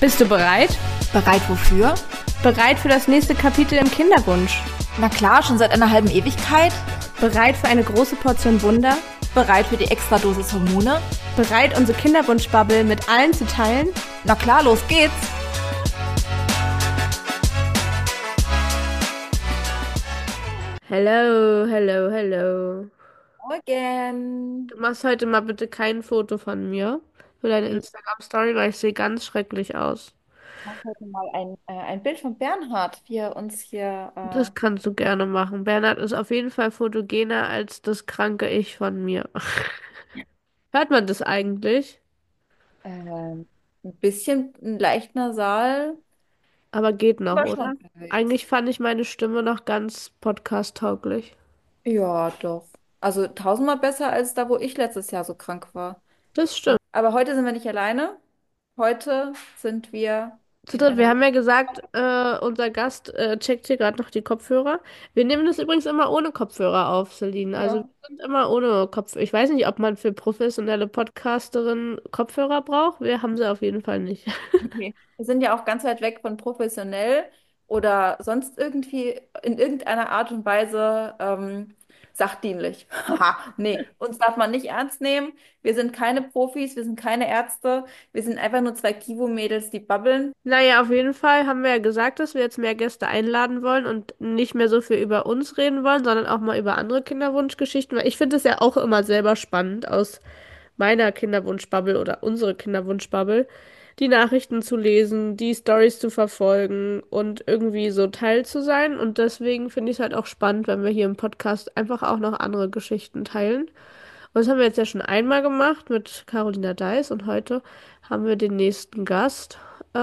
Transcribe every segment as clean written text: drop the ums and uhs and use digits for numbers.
Bist du bereit? Bereit wofür? Bereit für das nächste Kapitel im Kinderwunsch? Na klar, schon seit einer halben Ewigkeit. Bereit für eine große Portion Wunder? Bereit für die Extradosis Hormone? Bereit, unsere Kinderwunschbubble mit allen zu teilen? Na klar, los geht's! Hello, hello, hello. Morgen! Du machst heute mal bitte kein Foto von mir für deine Instagram-Story, weil ich sehe ganz schrecklich aus. Ich mache heute mal ein Bild von Bernhard, wie er uns hier... Das kannst du gerne machen. Bernhard ist auf jeden Fall fotogener als das kranke Ich von mir. Hört man das eigentlich? ein bisschen leicht nasal, Aber geht noch, aber oder? schon perfekt. Eigentlich fand ich meine Stimme noch ganz podcast-tauglich. Ja, doch. Also tausendmal besser als da, wo ich letztes Jahr so krank war. Das stimmt. Aber heute sind wir nicht alleine. Heute sind wir Zu in dritt, wir einer... haben ja gesagt, unser Gast checkt hier gerade noch die Kopfhörer. Wir nehmen das übrigens immer ohne Kopfhörer auf, Celine. Also wir Ja. sind immer ohne Kopfhörer. Ich weiß nicht, ob man für professionelle Podcasterinnen Kopfhörer braucht. Wir haben sie auf jeden Fall nicht. Okay. Wir sind ja auch ganz weit weg von professionell oder sonst irgendwie in irgendeiner Art und Weise sachdienlich. Haha, nee, uns darf man nicht ernst nehmen. Wir sind keine Profis, wir sind keine Ärzte. Wir sind einfach nur zwei Kivo-Mädels, die babbeln. Naja, auf jeden Fall haben wir ja gesagt, dass wir jetzt mehr Gäste einladen wollen und nicht mehr so viel über uns reden wollen, sondern auch mal über andere Kinderwunschgeschichten, weil ich finde es ja auch immer selber spannend, aus meiner Kinderwunschbubble oder unsere Kinderwunschbubble die Nachrichten zu lesen, die Stories zu verfolgen und irgendwie so Teil zu sein. Und deswegen finde ich es halt auch spannend, wenn wir hier im Podcast einfach auch noch andere Geschichten teilen. Und das haben wir jetzt ja schon einmal gemacht mit Carolina Deiss und heute haben wir den nächsten Gast.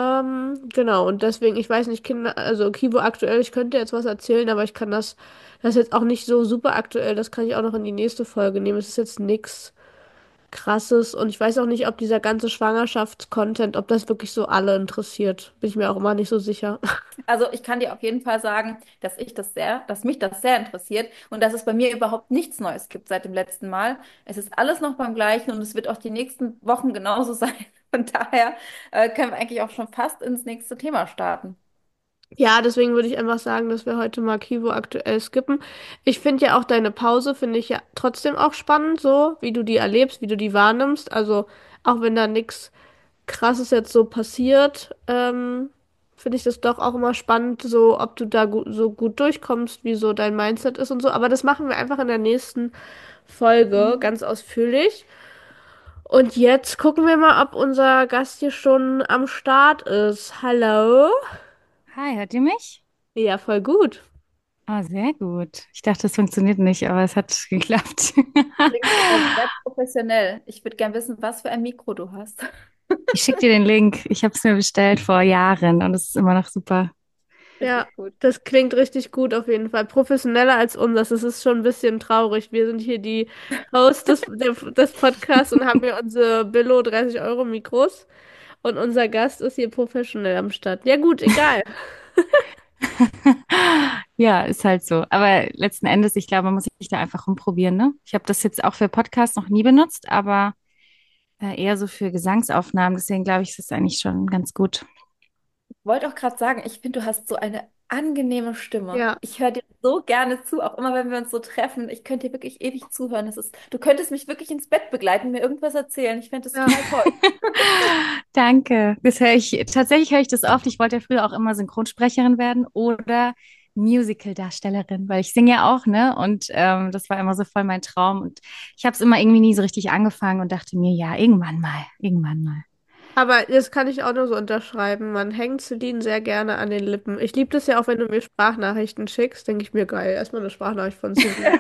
Genau, und deswegen, ich weiß nicht, Kinder, also Kivo aktuell, ich könnte jetzt was erzählen, aber ich kann das ist jetzt auch nicht so super aktuell, das kann ich auch noch in die nächste Folge nehmen. Es ist jetzt nichts Krasses und ich weiß auch nicht, ob dieser ganze Schwangerschaftscontent, ob das wirklich so alle interessiert. Bin ich mir auch immer nicht so sicher. Also ich kann dir auf jeden Fall sagen, dass mich das sehr interessiert und dass es bei mir überhaupt nichts Neues gibt seit dem letzten Mal. Es ist alles noch beim Gleichen und es wird auch die nächsten Wochen genauso sein. Von daher können wir eigentlich auch schon fast ins nächste Thema starten. Ja, deswegen würde ich einfach sagen, dass wir heute mal Kivo aktuell skippen. Ich finde ja auch deine Pause, finde ich ja trotzdem auch spannend, so wie du die erlebst, wie du die wahrnimmst. Also auch wenn da nichts Krasses jetzt so passiert, finde ich das doch auch immer spannend, so ob du da so gut durchkommst, wie so dein Mindset ist und so. Aber das machen wir einfach in der nächsten Folge Mhm. ganz ausführlich. Und jetzt gucken wir mal, ob unser Gast hier schon am Start ist. Hallo? Hi, hört ihr mich? Ja, voll gut. Oh, sehr gut. Ich dachte, es funktioniert nicht, aber es hat geklappt. Klingt sehr professionell. Ich würde gern wissen, was für ein Mikro du hast. Ich schicke dir den Link. Ich habe es mir bestellt vor Jahren und es ist immer noch super. Ja, Richtig gut. das klingt richtig gut auf jeden Fall. Professioneller als unseres. Das ist schon ein bisschen traurig. Wir sind hier die Hosts des Podcasts und haben hier unsere Billo 30 € Mikros. Und unser Gast ist hier professionell am Start. Ja gut, egal. Ja, ist halt so. Aber letzten Endes, ich glaube, man muss sich da einfach rumprobieren, ne? Ich habe das jetzt auch für Podcasts noch nie benutzt, aber eher so für Gesangsaufnahmen. Deswegen glaube ich, ist es eigentlich schon ganz gut. Wollte auch gerade sagen, ich finde, du hast so eine angenehme Stimme. Ja, Ich höre dir so gerne zu, auch immer wenn wir uns so treffen. Ich könnte dir wirklich ewig zuhören. Du könntest mich wirklich ins Bett begleiten, mir irgendwas erzählen. Ich finde das ja. total toll. Danke. Tatsächlich höre ich das oft. Ich wollte ja früher auch immer Synchronsprecherin werden oder Musical-Darstellerin, weil ich singe ja auch, ne? Und das war immer so voll mein Traum. Und ich habe es immer irgendwie nie so richtig angefangen und dachte mir, ja, irgendwann mal, irgendwann mal. Aber das kann ich auch nur so unterschreiben. Man hängt Celine sehr gerne an den Lippen. Ich liebe das ja auch, wenn du mir Sprachnachrichten schickst. Denke ich mir, geil. Erstmal eine Sprachnachricht von Celine.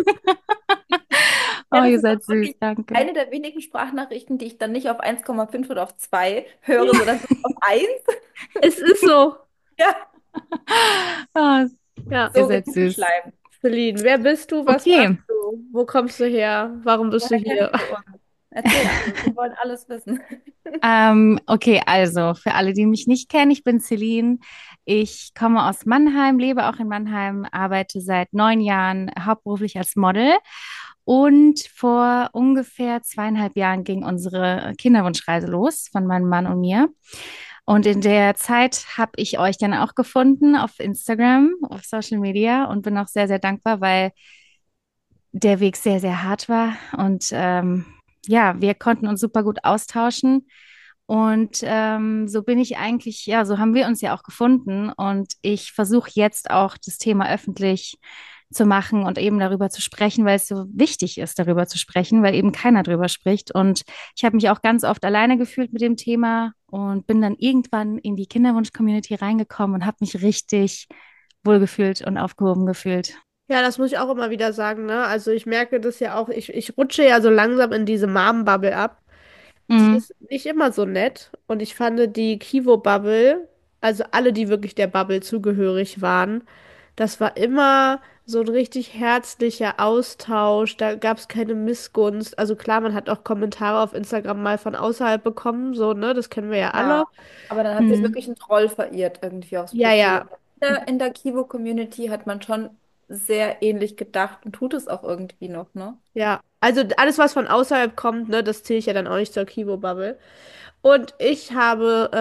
Ja, Oh, das ihr ist auch seid süß, wirklich danke. eine der wenigen Sprachnachrichten, die ich dann nicht auf 1,5 oder auf 2 höre, sondern wirklich auf 1. Es ist so. Ja, Oh, Ja. ihr so seid Gefühl süß. schleifen. Celine, wer bist du? Was machst Okay. du? Wo kommst du her? Warum bist du Woher hier? kennst du uns? Erzähl alles. Wir wollen alles wissen. Okay, also für alle, die mich nicht kennen, ich bin Celine. Ich komme aus Mannheim, lebe auch in Mannheim, arbeite seit 9 Jahren hauptberuflich als Model. Und vor ungefähr 2,5 Jahren ging unsere Kinderwunschreise los von meinem Mann und mir. Und in der Zeit habe ich euch dann auch gefunden auf Instagram, auf Social Media und bin auch sehr, sehr dankbar, weil der Weg sehr, sehr hart war. Und ja, wir konnten uns super gut austauschen. Und so bin ich eigentlich, ja, so haben wir uns ja auch gefunden. Und ich versuche jetzt auch das Thema öffentlich zu machen und eben darüber zu sprechen, weil es so wichtig ist, darüber zu sprechen, weil eben keiner darüber spricht. Und ich habe mich auch ganz oft alleine gefühlt mit dem Thema und bin dann irgendwann in die Kinderwunsch-Community reingekommen und habe mich richtig wohlgefühlt und aufgehoben gefühlt. Ja, das muss ich auch immer wieder sagen, ne? Also ich merke das ja auch, ich rutsche ja so langsam in diese Mom-Bubble ab. Die Mhm. ist nicht immer so nett und ich fand die Kivo-Bubble, also alle, die wirklich der Bubble zugehörig waren, das war immer so ein richtig herzlicher Austausch, da gab es keine Missgunst. Also klar, man hat auch Kommentare auf Instagram mal von außerhalb bekommen, so, ne? Das kennen wir ja alle. Ja, aber dann hat sich Mhm. wirklich ein Troll verirrt irgendwie aufs Ja, Profil. ja. In der Kivo-Community hat man schon sehr ähnlich gedacht und tut es auch irgendwie noch, ne? Ja, also alles, was von außerhalb kommt, ne, das zähle ich ja dann auch nicht zur Kivo-Bubble. Und ich habe,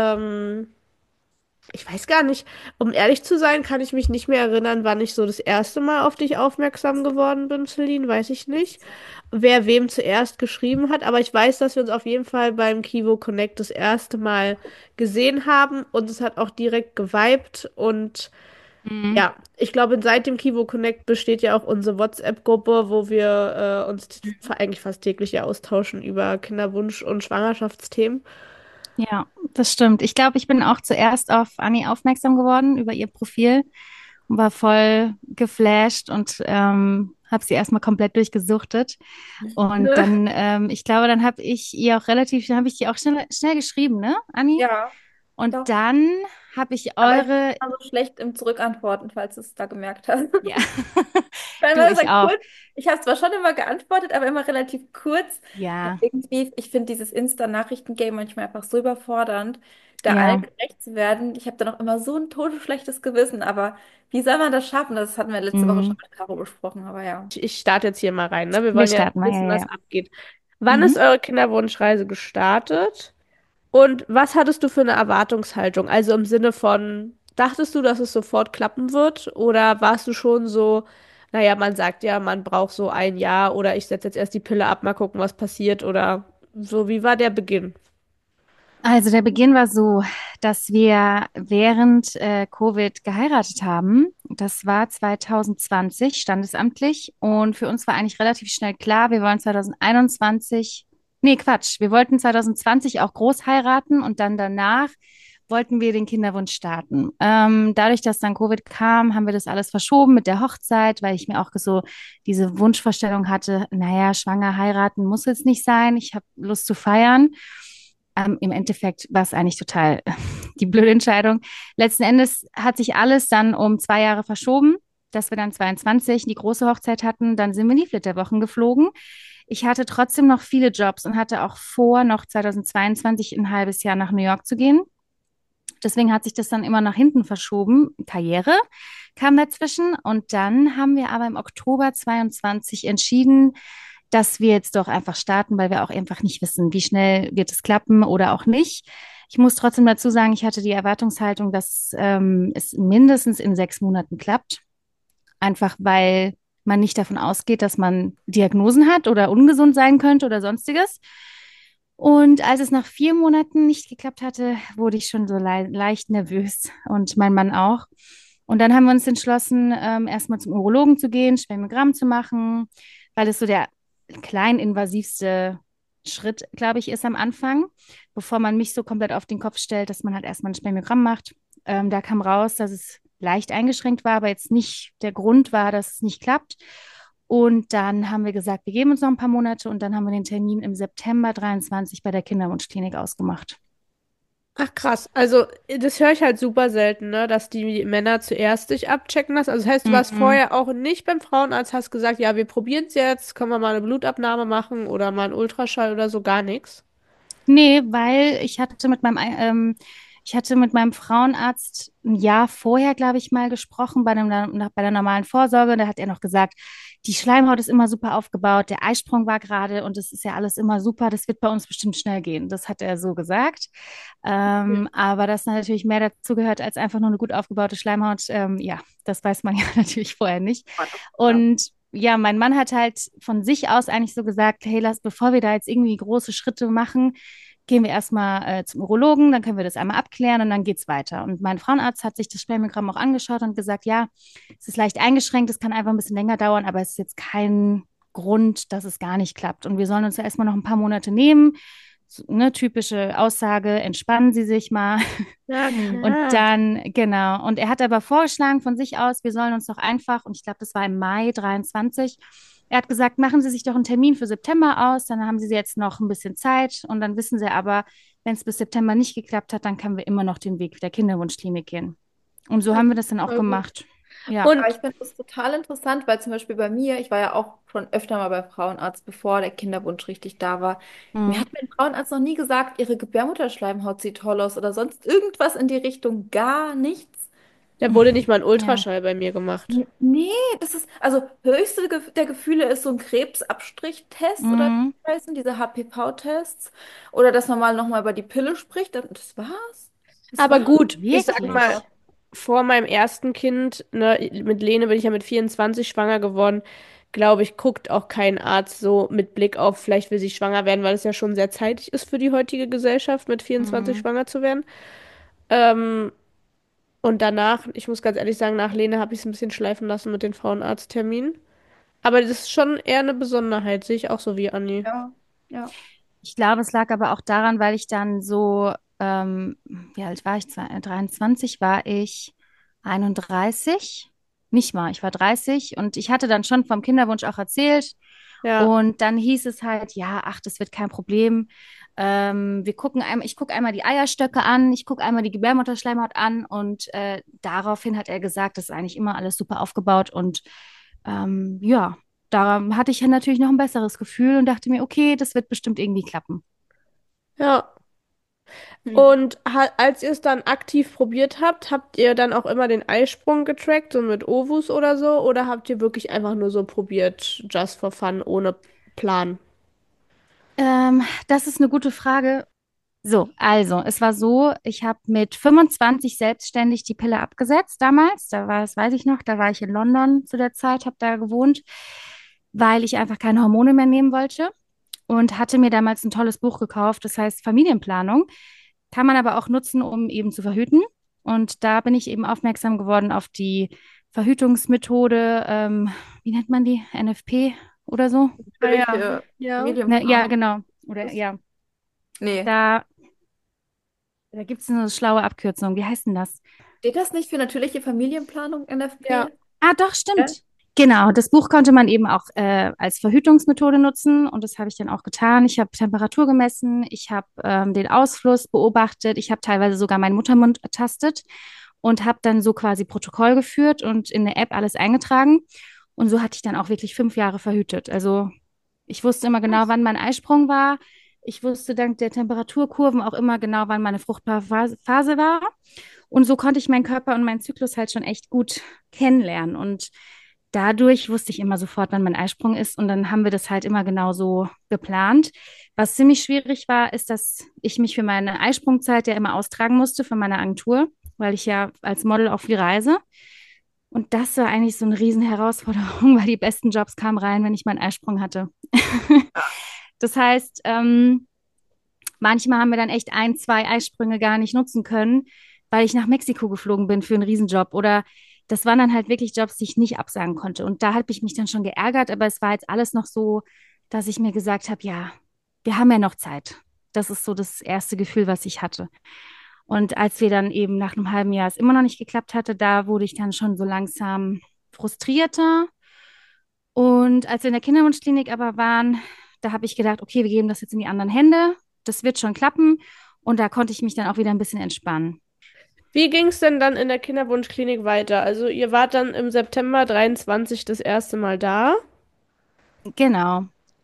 ich weiß gar nicht, um ehrlich zu sein, kann ich mich nicht mehr erinnern, wann ich so das erste Mal auf dich aufmerksam geworden bin, Celine, weiß ich nicht. Wer wem zuerst geschrieben hat, aber ich weiß, dass wir uns auf jeden Fall beim Kivo Connect das erste Mal gesehen haben und es hat auch direkt geweibt und Mhm. ja, ich glaube, seit dem Kivo Connect besteht ja auch unsere WhatsApp-Gruppe, wo wir uns eigentlich fast täglich ja austauschen über Kinderwunsch und Schwangerschaftsthemen. Ja, das stimmt. Ich glaube, ich bin auch zuerst auf Anni aufmerksam geworden über ihr Profil und war voll geflasht und habe sie erstmal komplett durchgesuchtet. Und dann, ich glaube, dann habe ich ihr auch relativ, dann habe ich ihr auch schnell geschrieben, ne, Anni? Ja, Und doch. dann habe ich Aber ich bin eure, immer so schlecht im Zurückantworten, falls du es da gemerkt hast. ja, Weil du, man ich sagt auch. kurz, ich habe zwar schon immer geantwortet, aber immer relativ kurz. Und Ja, irgendwie, ich finde dieses Insta-Nachrichten-Game manchmal einfach so überfordernd, da allen ja. gerecht zu werden. Ich habe dann auch immer so ein todesschlechtes Gewissen, aber wie soll man das schaffen? Das hatten wir letzte Woche schon Mhm. mit Caro besprochen, aber ja. Ich starte jetzt hier mal rein, ne? Wir Wir wollen ja starten mal, ja, wissen, ja, was ja. abgeht. Wann ist Mhm. eure Kinderwunschreise gestartet? Und was hattest du für eine Erwartungshaltung? Also im Sinne von, dachtest du, dass es sofort klappen wird? Oder warst du schon so, naja, man sagt ja, man braucht so ein Jahr oder ich setze jetzt erst die Pille ab, mal gucken, was passiert oder so, wie war der Beginn? Also der Beginn war so, dass wir während Covid geheiratet haben. Das war 2020 standesamtlich und für uns war eigentlich relativ schnell klar, wir wollen 2021, nee Quatsch, wir wollten 2020 auch groß heiraten und dann danach wollten wir den Kinderwunsch starten. Dadurch, dass dann Covid kam, haben wir das alles verschoben mit der Hochzeit, weil ich mir auch so diese Wunschvorstellung hatte, naja, schwanger heiraten muss jetzt nicht sein, ich habe Lust zu feiern. Im Endeffekt war es eigentlich total die blöde Entscheidung. Letzten Endes hat sich alles dann um 2 Jahre verschoben, dass wir dann 22 die große Hochzeit hatten. Dann sind wir in die Flitterwochen geflogen. Ich hatte trotzdem noch viele Jobs und hatte auch vor, noch 2022 ein halbes Jahr nach New York zu gehen. Deswegen hat sich das dann immer nach hinten verschoben. Karriere kam dazwischen. Und dann haben wir aber im Oktober 22 entschieden, dass wir jetzt doch einfach starten, weil wir auch einfach nicht wissen, wie schnell wird es klappen oder auch nicht. Ich muss trotzdem dazu sagen, ich hatte die Erwartungshaltung, dass es mindestens in 6 Monaten klappt. Einfach weil man nicht davon ausgeht, dass man Diagnosen hat oder ungesund sein könnte oder sonstiges. Und als es nach 4 Monaten nicht geklappt hatte, wurde ich schon so leicht nervös und mein Mann auch. Und dann haben wir uns entschlossen, erstmal zum Urologen zu gehen, Spermiogramm zu machen, weil es so der kleininvasivste Schritt, glaube ich, ist am Anfang, bevor man mich so komplett auf den Kopf stellt, dass man halt erstmal ein Spermiogramm macht. Da kam raus, dass es leicht eingeschränkt war, aber jetzt nicht der Grund war, dass es nicht klappt. Und dann haben wir gesagt, wir geben uns noch ein paar Monate und dann haben wir den Termin im September 23 bei der Kinderwunschklinik ausgemacht. Ach krass, also das höre ich halt super selten, ne, dass die Männer zuerst sich abchecken lassen. Also das heißt, du warst Mhm. vorher auch nicht beim Frauenarzt, hast gesagt, ja, wir probieren es jetzt, können wir mal eine Blutabnahme machen oder mal einen Ultraschall oder so, gar nichts. Nee, weil ich hatte mit Ich hatte mit meinem Frauenarzt ein Jahr vorher, glaube ich, mal gesprochen bei der normalen Vorsorge. Da hat er noch gesagt, die Schleimhaut ist immer super aufgebaut, der Eisprung war gerade und es ist ja alles immer super. Das wird bei uns bestimmt schnell gehen. Das hat er so gesagt. Aber dass da natürlich mehr dazu gehört als einfach nur eine gut aufgebaute Schleimhaut, ja, das weiß man ja natürlich vorher nicht. Ja. Und ja, mein Mann hat halt von sich aus eigentlich so gesagt, hey, bevor wir da jetzt irgendwie große Schritte machen, gehen wir erstmal zum Urologen, dann können wir das einmal abklären und dann geht's weiter. Und mein Frauenarzt hat sich das Spermiogramm auch angeschaut und gesagt, ja, es ist leicht eingeschränkt, es kann einfach ein bisschen länger dauern, aber es ist jetzt kein Grund, dass es gar nicht klappt. Und wir sollen uns ja erstmal noch ein paar Monate nehmen. So, ne, typische Aussage, entspannen Sie sich mal. Ja, Hm. Und klar. dann, genau. Und er hat aber vorgeschlagen von sich aus, wir sollen uns doch einfach, und ich glaube, das war im Mai 23, er hat gesagt, machen Sie sich doch einen Termin für September aus, dann haben Sie jetzt noch ein bisschen Zeit und dann wissen Sie aber, wenn es bis September nicht geklappt hat, dann können wir immer noch den Weg der Kinderwunschklinik gehen. Und so Das haben wir ist das dann auch voll gut. gemacht. Ja. Aber Und ich finde das total interessant, weil zum Beispiel bei mir, ich war ja auch schon öfter mal beim Frauenarzt, bevor der Kinderwunsch richtig da war. Mir Mhm. hat mein Frauenarzt noch nie gesagt, ihre Gebärmutterschleimhaut sieht toll aus oder sonst irgendwas in die Richtung. Gar nichts. da wurde nicht mal ein Ja. Ultraschall bei mir gemacht. Nee, das ist, also höchste der Gefühle ist so ein Krebsabstrichtest oder Mhm. wie heißen diese HPV-Tests. Oder dass man mal nochmal über die Pille spricht. Das war's. Das Aber war's. gut, ich sag mal, Wirklich. vor meinem ersten Kind, ne, mit Lene bin ich ja mit 24 schwanger geworden, glaube ich, guckt auch kein Arzt so mit Blick auf, vielleicht will sie schwanger werden, weil es ja schon sehr zeitig ist für die heutige Gesellschaft, mit 24 Mhm. schwanger zu werden. Ähm, und danach, ich muss ganz ehrlich sagen, nach Lene habe ich es ein bisschen schleifen lassen mit den Frauenarztterminen. Aber das ist schon eher eine Besonderheit, sehe ich auch so wie Anni. Ja, ja. Ich glaube, es lag aber auch daran, weil ich dann so, wie alt war ich? 23 war ich 31. Nicht mal, ich war 30 und ich hatte dann schon vom Kinderwunsch auch erzählt. Ja, Und dann hieß es halt, ja, ach, das wird kein Problem. Ich gucke einmal die Eierstöcke an, ich gucke einmal die Gebärmutterschleimhaut an und daraufhin hat er gesagt, das ist eigentlich immer alles super aufgebaut und ja, da hatte ich ja natürlich noch ein besseres Gefühl und dachte mir, okay, das wird bestimmt irgendwie klappen. ja. Hm. Und als ihr es dann aktiv probiert habt, habt ihr dann auch immer den Eisprung getrackt, so mit Ovus oder so? Oder habt ihr wirklich einfach nur so probiert, just for fun, ohne Plan? Das ist eine gute Frage. So, also, es war so, ich habe mit 25 selbstständig die Pille abgesetzt damals. Da war, das weiß ich noch, da war ich in London zu der Zeit, habe da gewohnt, weil ich einfach keine Hormone mehr nehmen wollte und hatte mir damals ein tolles Buch gekauft, das heißt Familienplanung. Kann man aber auch nutzen, um eben zu verhüten. Und da bin ich eben aufmerksam geworden auf die Verhütungsmethode, wie nennt man die? NFP oder so? Ah Natürlich ja. Ja. Ne, ja, Familienplanung. genau. Oder Das, ja, nee. da, da gibt es eine schlaue Abkürzung. Wie heißt denn das? Steht das nicht für natürliche Familienplanung, Ja. NFP? Ah, doch, Ja. stimmt. Genau, das Buch konnte man eben auch als Verhütungsmethode nutzen und das habe ich dann auch getan. Ich habe Temperatur gemessen, ich habe den Ausfluss beobachtet, ich habe teilweise sogar meinen Muttermund ertastet und habe dann so quasi Protokoll geführt und in der App alles eingetragen. Und so hatte ich dann auch wirklich 5 Jahre verhütet. Also ich wusste immer genau, wann mein Eisprung war. Ich wusste dank der Temperaturkurven auch immer genau, wann meine fruchtbare Phase war. Und so konnte ich meinen Körper und meinen Zyklus halt schon echt gut kennenlernen. Und dadurch wusste ich immer sofort, wann mein Eisprung ist. Und dann haben wir das halt immer genau so geplant. Was ziemlich schwierig war, ist, dass ich mich für meine Eisprungzeit ja immer austragen musste von meiner Agentur, weil ich ja als Model auch viel reise. Und das war eigentlich so eine riesen Herausforderung, weil die besten Jobs kamen rein, wenn ich meinen Eisprung hatte. Das heißt, manchmal haben wir dann echt ein, zwei Eisprünge gar nicht nutzen können, weil ich nach Mexiko geflogen bin für einen Riesenjob. Oder das waren dann halt wirklich Jobs, die ich nicht absagen konnte. Und da habe ich mich dann schon geärgert, aber es war jetzt alles noch so, dass ich mir gesagt habe, ja, wir haben ja noch Zeit. Das ist so das erste Gefühl, was ich hatte. Und als wir dann eben nach einem halben Jahr es immer noch nicht geklappt hatte, da wurde ich dann schon so langsam frustrierter. Und als wir in der Kinderwunschklinik aber waren, da habe ich gedacht, okay, wir geben das jetzt in die anderen Hände. Das wird schon klappen. Und da konnte ich mich dann auch wieder ein bisschen entspannen. Wie ging es denn dann in der Kinderwunschklinik weiter? Also ihr wart dann im September 23 das erste Mal da. Genau.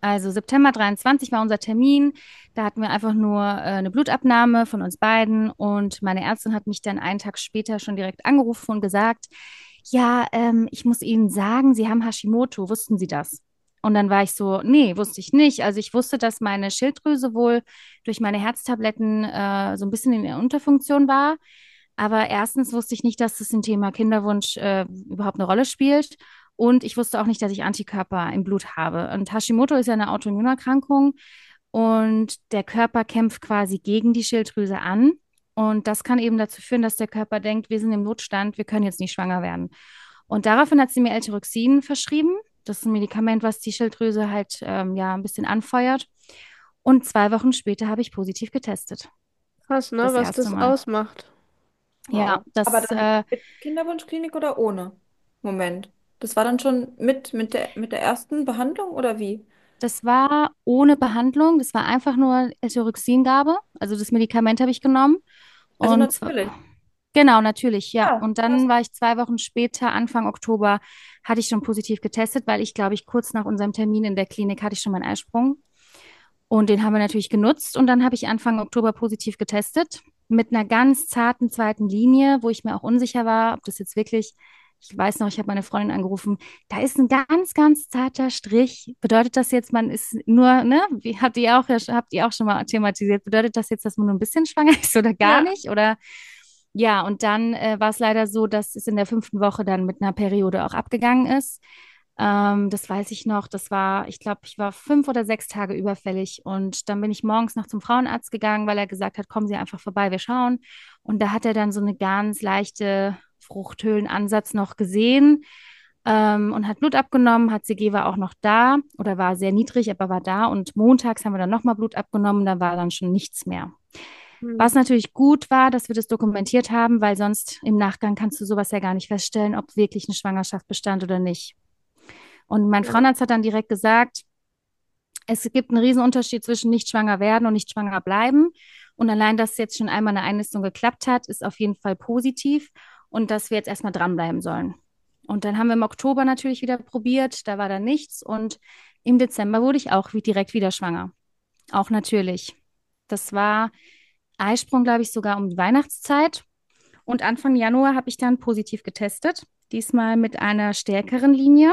Also September 23 war unser Termin. Da hatten wir einfach nur eine Blutabnahme von uns beiden und meine Ärztin hat mich dann einen Tag später schon direkt angerufen und gesagt, ja, ich muss Ihnen sagen, Sie haben Hashimoto. Wussten Sie das? Und dann war ich so, nee, wusste ich nicht. Also ich wusste, dass meine Schilddrüse wohl durch meine Herztabletten so ein bisschen in der Unterfunktion war. Aber erstens wusste ich nicht, dass das im Thema Kinderwunsch überhaupt eine Rolle spielt. Und ich wusste auch nicht, dass ich Antikörper im Blut habe. Und Hashimoto ist ja eine Autoimmunerkrankung und der Körper kämpft quasi gegen die Schilddrüse an. Und das kann eben dazu führen, dass der Körper denkt, wir sind im Notstand, wir können jetzt nicht schwanger werden. Und daraufhin hat sie mir L-Tyroxin verschrieben. Das ist ein Medikament, was die Schilddrüse halt ja ein bisschen anfeuert. Und 2 Wochen später habe ich positiv getestet. Krass, ne, Das was erste das Mal. ausmacht. Ja, Wow. Aber dann mit Kinderwunschklinik oder ohne? Moment. Das war dann schon mit der ersten Behandlung oder wie? das war ohne Behandlung. Das war einfach nur L-Tyroxingabe. Also das Medikament habe ich genommen. Also Und natürlich. genau, natürlich, ja. Ja, Und krass. dann war ich 2 Wochen später, Anfang Oktober, hatte ich schon positiv getestet, weil ich, glaube ich, kurz nach unserem Termin in der Klinik hatte ich schon meinen Eisprung. Und den haben wir natürlich genutzt. Und dann habe ich Anfang Oktober positiv getestet mit einer ganz zarten zweiten Linie, wo ich mir auch unsicher war, ob das jetzt wirklich, ich weiß noch, ich habe meine Freundin angerufen, da ist ein ganz, ganz zarter Strich. Bedeutet das jetzt, man ist nur, ne, wie habt ihr auch schon mal thematisiert, bedeutet das jetzt, dass man nur ein bisschen schwanger ist oder gar Ja. nicht? Oder ja, und dann war es leider so, dass es in der 5. Woche dann mit einer Periode auch abgegangen ist. Das weiß ich noch. Das war, ich glaube, ich war 5 oder 6 Tage überfällig. Und dann bin ich morgens noch zum Frauenarzt gegangen, weil er gesagt hat, kommen Sie einfach vorbei, wir schauen. Und da hat er dann so eine ganz leichte Fruchthöhlenansatz noch gesehen und hat Blut abgenommen. HCG war auch noch da oder war sehr niedrig, aber war da. Und montags haben wir dann nochmal Blut abgenommen, da war dann schon nichts mehr. Hm. Was natürlich gut war, dass wir das dokumentiert haben, weil sonst im Nachgang kannst du sowas ja gar nicht feststellen, ob wirklich eine Schwangerschaft bestand oder nicht. Und mein Ja. Frauenarzt hat dann direkt gesagt, es gibt einen Riesenunterschied zwischen nicht schwanger werden und nicht schwanger bleiben. Und allein, dass jetzt schon einmal eine Einnistung geklappt hat, ist auf jeden Fall positiv und dass wir jetzt erstmal dranbleiben sollen. Und dann haben wir im Oktober natürlich wieder probiert, da war dann nichts. Und im Dezember wurde ich auch direkt wieder schwanger. Auch natürlich. Das war Eisprung, glaube ich, sogar um die Weihnachtszeit. Und Anfang Januar habe ich dann positiv getestet. Diesmal mit einer stärkeren Linie,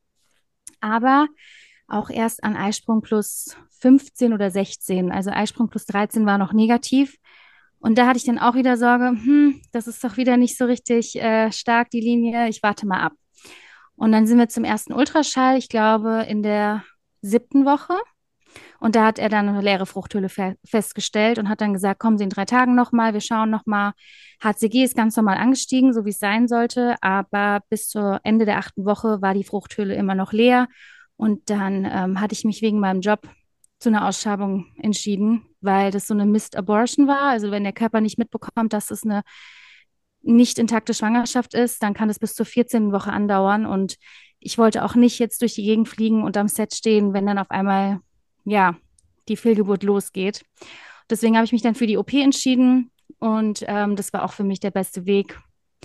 aber auch erst an Eisprung plus 15 oder 16. Also Eisprung plus 13 war noch negativ. Und da hatte ich dann auch wieder Sorge, das ist doch wieder nicht so richtig stark, die Linie. Ich warte mal ab. Und dann sind wir zum ersten Ultraschall, ich glaube, in der 7. Woche. Und da hat er dann eine leere Fruchthöhle festgestellt und hat dann gesagt, kommen Sie in 3 Tagen nochmal, wir schauen nochmal. HCG ist ganz normal angestiegen, so wie es sein sollte, aber bis zur Ende der 8. Woche war die Fruchthöhle immer noch leer. Und dann hatte ich mich wegen meinem Job zu einer Ausschabung entschieden, weil das so eine Missed Abortion war. Also wenn der Körper nicht mitbekommt, dass es eine nicht intakte Schwangerschaft ist, dann kann es bis zur 14. Woche andauern. Und ich wollte auch nicht jetzt durch die Gegend fliegen und am Set stehen, wenn dann auf einmal, ja, die Fehlgeburt losgeht. Deswegen habe ich mich dann für die OP entschieden und das war auch für mich der beste Weg.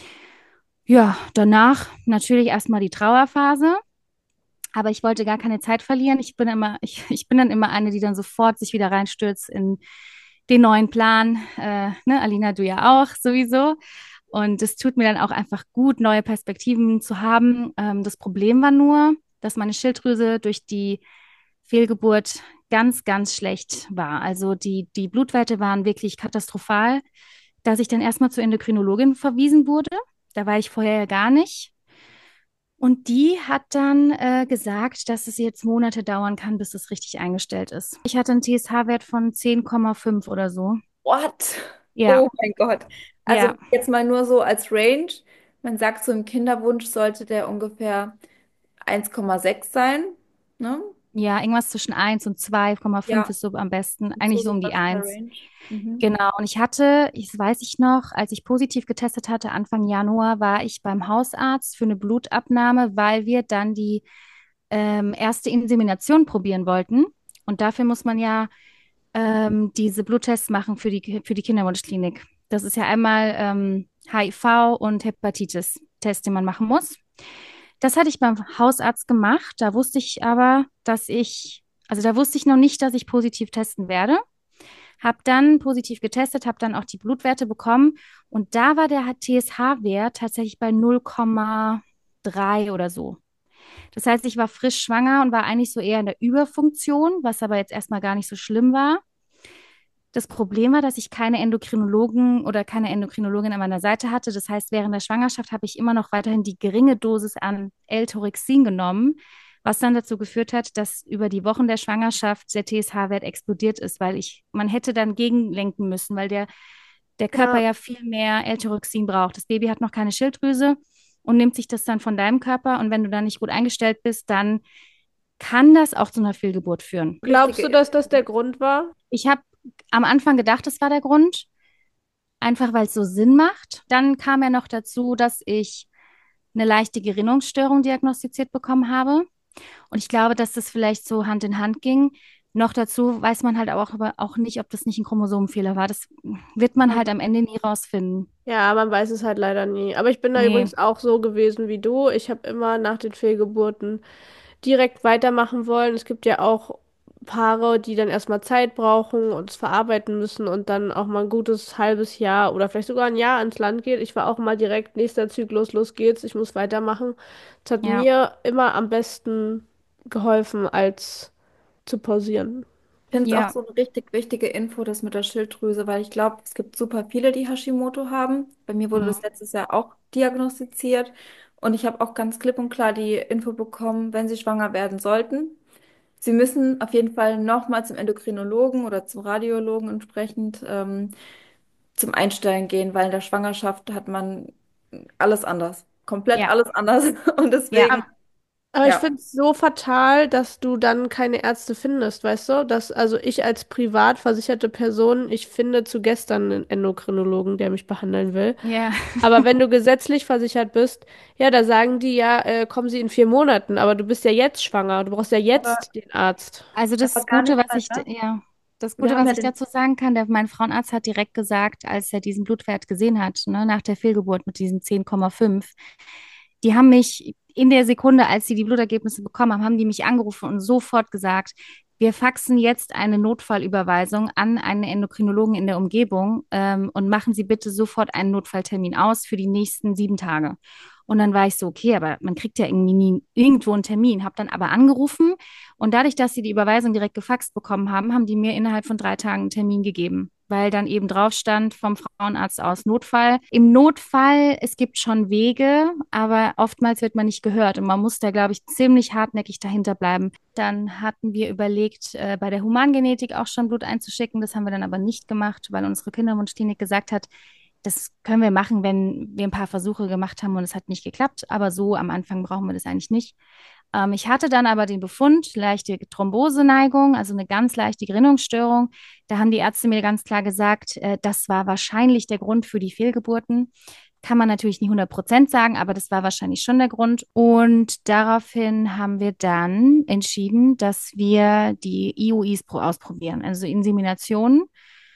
Ja, danach natürlich erstmal die Trauerphase, aber ich wollte gar keine Zeit verlieren. Ich bin dann immer eine, die dann sofort sich wieder reinstürzt in den neuen Plan. Ne, Alina, du ja auch sowieso. Und es tut mir dann auch einfach gut, neue Perspektiven zu haben. Das Problem war nur, dass meine Schilddrüse durch die Fehlgeburt ganz, ganz schlecht war. Also die Blutwerte waren wirklich katastrophal, dass ich dann erstmal zur Endokrinologin verwiesen wurde. Da war ich vorher ja gar nicht. Und die hat dann gesagt, dass es jetzt Monate dauern kann, bis es richtig eingestellt ist. Ich hatte einen TSH-Wert von 10,5 oder so. What? Ja, Oh mein Gott. Also ja, jetzt mal nur so als Range. Man sagt, so im Kinderwunsch sollte der ungefähr 1,6 sein. Ne? ja, irgendwas zwischen 1 und 2,5 Ja, ist so am besten. so Eigentlich so um die sowas in der 1. Range. Mhm. Genau, und ich hatte, ich weiß ich noch, als ich positiv getestet hatte, Anfang Januar, war ich beim Hausarzt für eine Blutabnahme, weil wir dann die erste Insemination probieren wollten. Und dafür muss man ja diese Bluttests machen für die Kinderwunschklinik. Das ist ja einmal HIV und Hepatitis-Test, den man machen muss. Das hatte ich beim Hausarzt gemacht. Da wusste ich aber, dass ich Also da wusste ich noch nicht, dass ich positiv testen werde. Habe dann positiv getestet, habe dann auch die Blutwerte bekommen und da war der TSH-Wert tatsächlich bei 0,3 oder so. Das heißt, ich war frisch schwanger und war eigentlich so eher in der Überfunktion, was aber jetzt erstmal gar nicht so schlimm war. Das Problem war, dass ich keine Endokrinologen oder keine Endokrinologin an meiner Seite hatte. Das heißt, während der Schwangerschaft habe ich immer noch weiterhin die geringe Dosis an L-Tauruxin genommen, was dann dazu geführt hat, dass über die Wochen der Schwangerschaft der TSH-Wert explodiert ist, weil man hätte dann gegenlenken müssen, weil der Körper Ja, ja viel mehr L-Tauruxin braucht. Das Baby hat noch keine Schilddrüse und nimmt sich das dann von deinem Körper. Und wenn du dann nicht gut eingestellt bist, dann kann das auch zu einer Fehlgeburt führen. glaubst Wichtige du, dass das Info. der Grund war? Ich habe am Anfang gedacht, das war der Grund, einfach weil es so Sinn macht. Dann kam ja noch dazu, dass ich eine leichte Gerinnungsstörung diagnostiziert bekommen habe. Und ich glaube, dass das vielleicht so Hand in Hand ging. Noch dazu weiß man halt auch nicht, ob das nicht ein Chromosomenfehler war. Das wird man halt am Ende nie rausfinden. Ja, man weiß es halt leider nie. Aber ich bin da Nee, übrigens auch so gewesen wie du. Ich habe immer nach den Fehlgeburten direkt weitermachen wollen. Es gibt ja auch Paare, die dann erstmal Zeit brauchen und es verarbeiten müssen und dann auch mal ein gutes halbes Jahr oder vielleicht sogar ein Jahr ins Land geht. Ich war auch immer direkt, nächster Zyklus, los geht's, ich muss weitermachen. Es hat ja, mir immer am besten geholfen, als zu pausieren. Ich finde es auch ja, so eine richtig wichtige Info, das mit der Schilddrüse, weil ich glaube, es gibt super viele, die Hashimoto haben. Bei mir wurde das mhm. letztes Jahr auch diagnostiziert und ich habe auch ganz klipp und klar die Info bekommen, wenn Sie schwanger werden sollten. Sie müssen auf jeden Fall nochmal zum Endokrinologen oder zum Radiologen entsprechend zum Einstellen gehen, weil in der Schwangerschaft hat man alles anders. Komplett Ja, alles anders. Und ja, deswegen, Aber ich ja. finde es so fatal, dass du dann keine Ärzte findest, weißt du? Also ich als privat versicherte Person, ich finde zu gestern einen Endokrinologen, der mich behandeln will. ja. Aber wenn du gesetzlich versichert bist, ja, da sagen die ja, kommen sie in 4 Monaten, aber du bist ja jetzt schwanger, du brauchst ja Aber, jetzt den Arzt. Also aber gar nicht mal das. Das Wir Gute, haben was ja ich den. dazu sagen kann, mein Frauenarzt hat direkt gesagt, als er diesen Blutwert gesehen hat, ne, nach der Fehlgeburt mit diesen 10,5, die haben mich in der Sekunde, als sie die Blutergebnisse bekommen haben, haben die mich angerufen und sofort gesagt, wir faxen jetzt eine Notfallüberweisung an einen Endokrinologen in der Umgebung und machen Sie bitte sofort einen Notfalltermin aus für die nächsten 7 Tage. Und dann war ich so, okay, aber man kriegt ja irgendwie nie irgendwo einen Termin. Habe dann aber angerufen und dadurch, dass sie die Überweisung direkt gefaxt bekommen haben, haben die mir innerhalb von 3 Tagen einen Termin gegeben, weil dann eben drauf stand vom Frauenarzt aus Notfall. Im Notfall, es gibt schon Wege, aber oftmals wird man nicht gehört und man muss da, glaube ich, ziemlich hartnäckig dahinter bleiben. Dann hatten wir überlegt, bei der Humangenetik auch schon Blut einzuschicken. Das haben wir dann aber nicht gemacht, weil unsere Kinderwunschklinik gesagt hat, das können wir machen, wenn wir ein paar Versuche gemacht haben und es hat nicht geklappt. Aber so am Anfang brauchen wir das eigentlich nicht. Ich hatte dann aber den Befund, leichte Thromboseneigung, also eine ganz leichte Gerinnungsstörung. Da haben die Ärzte mir ganz klar gesagt, das war wahrscheinlich der Grund für die Fehlgeburten. Kann man natürlich nicht 100% sagen, aber das war wahrscheinlich schon der Grund. Und daraufhin haben wir dann entschieden, dass wir die IUIs ausprobieren, also Inseminationen.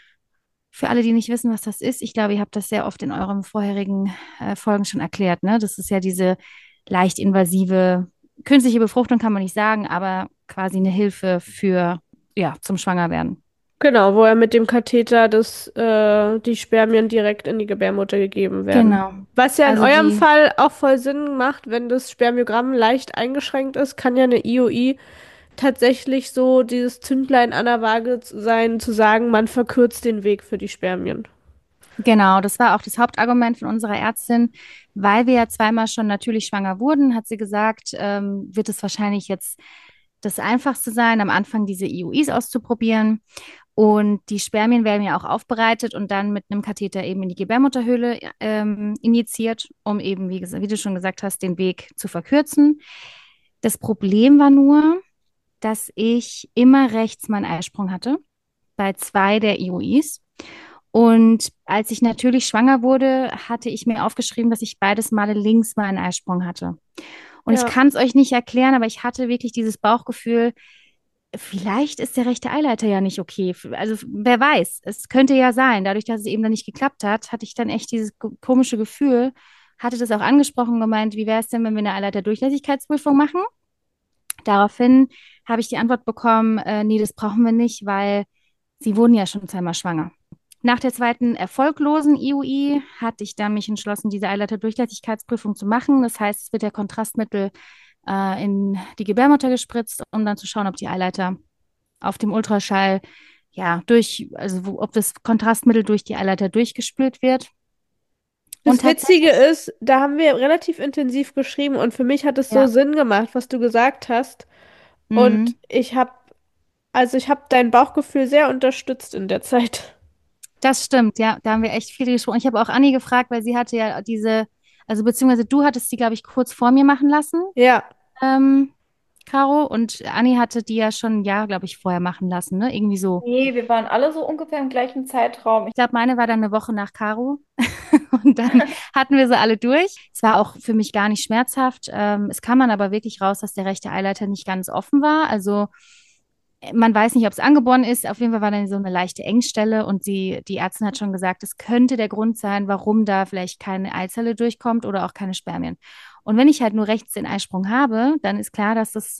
Für alle, die nicht wissen, was das ist, ich glaube, ihr habt das sehr oft in euren vorherigen Folgen schon erklärt, ne? Das ist ja diese leicht invasive künstliche Befruchtung, kann man nicht sagen, aber quasi eine Hilfe für, ja, zum Schwangerwerden. Genau, wo er mit dem Katheter die Spermien direkt in die Gebärmutter gegeben werden. Genau. Was ja in Also eurem die, Fall auch voll Sinn macht, wenn das Spermiogramm leicht eingeschränkt ist, kann ja eine IUI tatsächlich so dieses Zündlein an der Waage sein, zu sagen, man verkürzt den Weg für die Spermien. genau, das war auch das Hauptargument von unserer Ärztin, weil wir ja zweimal schon natürlich schwanger wurden, hat sie gesagt, wird es wahrscheinlich jetzt das Einfachste sein, am Anfang diese IUIs auszuprobieren. Und die Spermien werden ja auch aufbereitet und dann mit einem Katheter eben in die Gebärmutterhöhle injiziert, um eben, wie du schon gesagt hast, den Weg zu verkürzen. Das Problem war nur, dass ich immer rechts meinen Eisprung hatte, bei 2 der IUIs. Und als ich natürlich schwanger wurde, hatte ich mir aufgeschrieben, dass ich beides Male links meinen Eisprung hatte. Und ich Ja. kann es euch nicht erklären, aber ich hatte wirklich dieses Bauchgefühl, vielleicht ist der rechte Eileiter ja nicht okay. Also wer weiß, es könnte ja sein. Dadurch, dass es eben dann nicht geklappt hat, hatte ich dann echt dieses komische Gefühl, hatte das auch angesprochen und gemeint, wie wäre es denn, wenn wir eine Eileiterdurchlässigkeitsprüfung machen? Daraufhin habe ich die Antwort bekommen, nee, das brauchen wir nicht, weil sie wurden ja schon zweimal schwanger. Nach der zweiten erfolglosen IUI hatte ich dann mich entschlossen, diese Eileiterdurchlässigkeitsprüfung zu machen. Das heißt, es wird der Kontrastmittel in die Gebärmutter gespritzt, um dann zu schauen, ob die Eileiter auf dem Ultraschall, ja, ob das Kontrastmittel durch die Eileiter durchgespült wird. Und Das Witzige tatsächlich, ist, da haben wir relativ intensiv geschrieben und für mich hat es so ja, Sinn gemacht, was du gesagt hast. Und mh, ich habe dein Bauchgefühl sehr unterstützt in der Zeit. das stimmt, ja, da haben wir echt viel gesprochen. Ich habe auch Anni gefragt, weil sie hatte ja also beziehungsweise du hattest die, glaube ich, kurz vor mir machen lassen, Ja. ähm, Caro, und Anni hatte die ja schon ein Jahr, glaube ich, vorher machen lassen, ne? Irgendwie so. Nee, wir waren alle so ungefähr im gleichen Zeitraum. Ich glaube, meine war dann eine Woche nach Caro und dann hatten wir sie alle durch. Es war auch für mich gar nicht schmerzhaft. Es kam man aber wirklich raus, dass der rechte Eileiter nicht ganz offen war. Also man weiß nicht, ob es angeboren ist. Auf jeden Fall war dann so eine leichte Engstelle und die Ärztin hat schon gesagt, es könnte der Grund sein, warum da vielleicht keine Eizelle durchkommt oder auch keine Spermien. Und wenn ich halt nur rechts den Eisprung habe, dann ist klar, dass das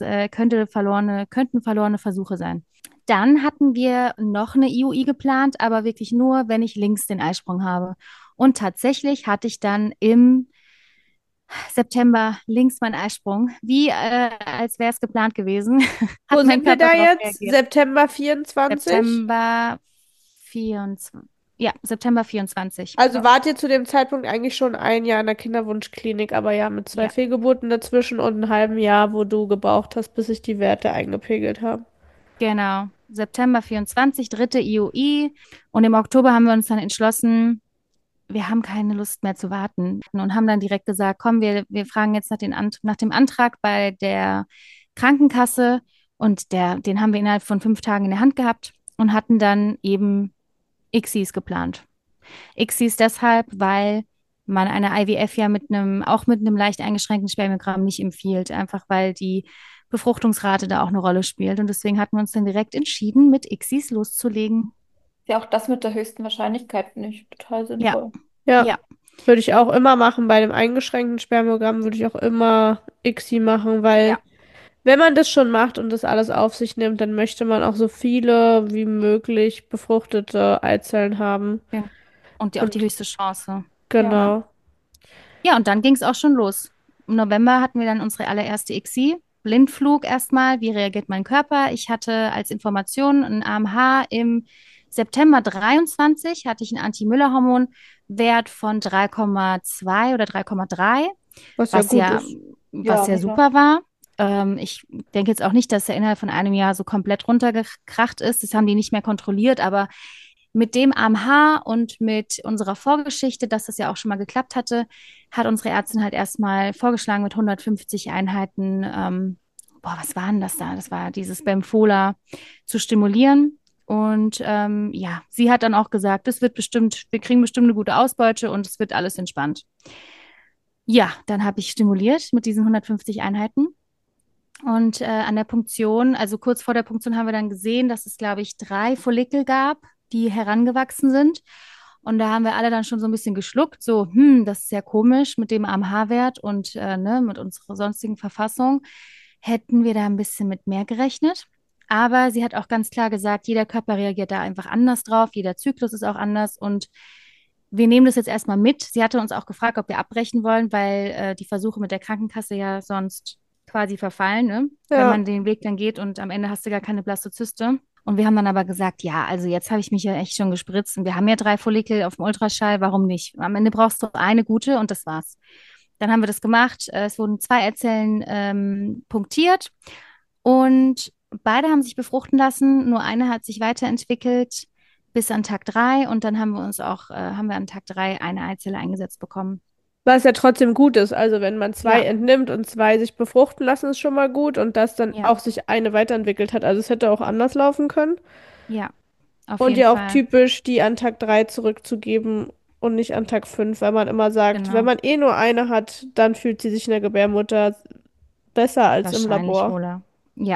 könnten verlorene Versuche sein. Dann hatten wir noch eine IUI geplant, aber wirklich nur, wenn ich links den Eisprung habe. Und tatsächlich hatte ich dann im September links meinen Eisprung, wie als wäre es geplant gewesen, Wo hat mein sind wir Körper da darauf jetzt? reagiert. September 24? September 24. Ja, September 24. Also wart ihr zu dem Zeitpunkt eigentlich schon ein Jahr in der Kinderwunschklinik, aber ja mit zwei Ja, Fehlgeburten dazwischen und einem halben Jahr, wo du gebraucht hast, bis sich die Werte eingepegelt haben. genau. September 24, dritte IUI. Und im Oktober haben wir uns dann entschlossen, wir haben keine Lust mehr zu warten und haben dann direkt gesagt, komm, wir fragen jetzt nach dem Antrag bei der Krankenkasse und den haben wir innerhalb von 5 Tagen in der Hand gehabt und hatten dann eben ICSIs geplant. ICSIs deshalb, weil man eine IVF ja auch mit einem leicht eingeschränkten Spermiogramm nicht empfiehlt, einfach weil die Befruchtungsrate da auch eine Rolle spielt. Und deswegen hatten wir uns dann direkt entschieden, mit ICSIs loszulegen. Ist ja auch das mit der höchsten Wahrscheinlichkeit, finde ich total Ja, sinnvoll. Ja, ja, würde ich auch immer machen. Bei dem eingeschränkten Spermogramm würde ich auch immer ICSI machen, weil ja, wenn man das schon macht und das alles auf sich nimmt, dann möchte man auch so viele wie möglich befruchtete Eizellen haben. ja. Und auch die Und höchste Chance. Ja. Ja. genau. Ja, und dann ging es auch schon los. Im November hatten wir dann unsere allererste ICSI. Blindflug erstmal. Wie reagiert mein Körper? Ich hatte als Information ein AMH im September 23, hatte ich einen Anti-Müller-Hormon-Wert von 3,2 oder 3,3, Was ja was gut ja, ist. was Ja, ja mega. super war. Ich denke jetzt auch nicht, dass er innerhalb von einem Jahr so komplett runtergekracht ist. Das haben die nicht mehr kontrolliert, aber mit dem AMH und mit unserer Vorgeschichte, dass das ja auch schon mal geklappt hatte, hat unsere Ärztin halt erstmal vorgeschlagen, mit 150 Einheiten, was war denn das da? Das war dieses Bemfola zu stimulieren. Und ja, sie hat dann auch gesagt, wir kriegen bestimmt eine gute Ausbeute und es wird alles entspannt. Ja, dann habe ich stimuliert mit diesen 150 Einheiten. Und an der Punktion, also kurz vor der Punktion, haben wir dann gesehen, dass es, glaube ich, 3 Follikel gab, die herangewachsen sind. Und da haben wir alle dann schon so ein bisschen geschluckt, so, das ist ja komisch mit dem AMH-Wert und ne, mit unserer sonstigen Verfassung. Hätten wir da ein bisschen mit mehr gerechnet. Aber sie hat auch ganz klar gesagt, jeder Körper reagiert da einfach anders drauf, jeder Zyklus ist auch anders und wir nehmen das jetzt erstmal mit. Sie hatte uns auch gefragt, ob wir abbrechen wollen, weil die Versuche mit der Krankenkasse ja sonst quasi verfallen, ne? Wenn Ja. man den Weg dann geht und am Ende hast du gar keine Blastozyste. Und wir haben dann aber gesagt, ja, also jetzt habe ich mich ja echt schon gespritzt und wir haben ja 3 Follikel auf dem Ultraschall, warum nicht? Am Ende brauchst du eine gute und das war's. Dann haben wir das gemacht. Es wurden 2 Eizellen punktiert und beide haben sich befruchten lassen. Nur eine hat sich weiterentwickelt bis an Tag 3 und dann haben wir an Tag 3 eine Eizelle eingesetzt bekommen. Was ja trotzdem gut ist. Also wenn man zwei Ja, entnimmt und zwei sich befruchten lassen, ist schon mal gut und dass dann ja, auch sich eine weiterentwickelt hat. Also es hätte auch anders laufen können. ja, auf Und jeden ja auch Fall. typisch, die an Tag 3 zurückzugeben und nicht an Tag 5, weil man immer sagt, wenn Genau. man eh nur eine hat, dann fühlt sie sich in der Gebärmutter besser als im Wahrscheinlich Labor. wohler. Ja.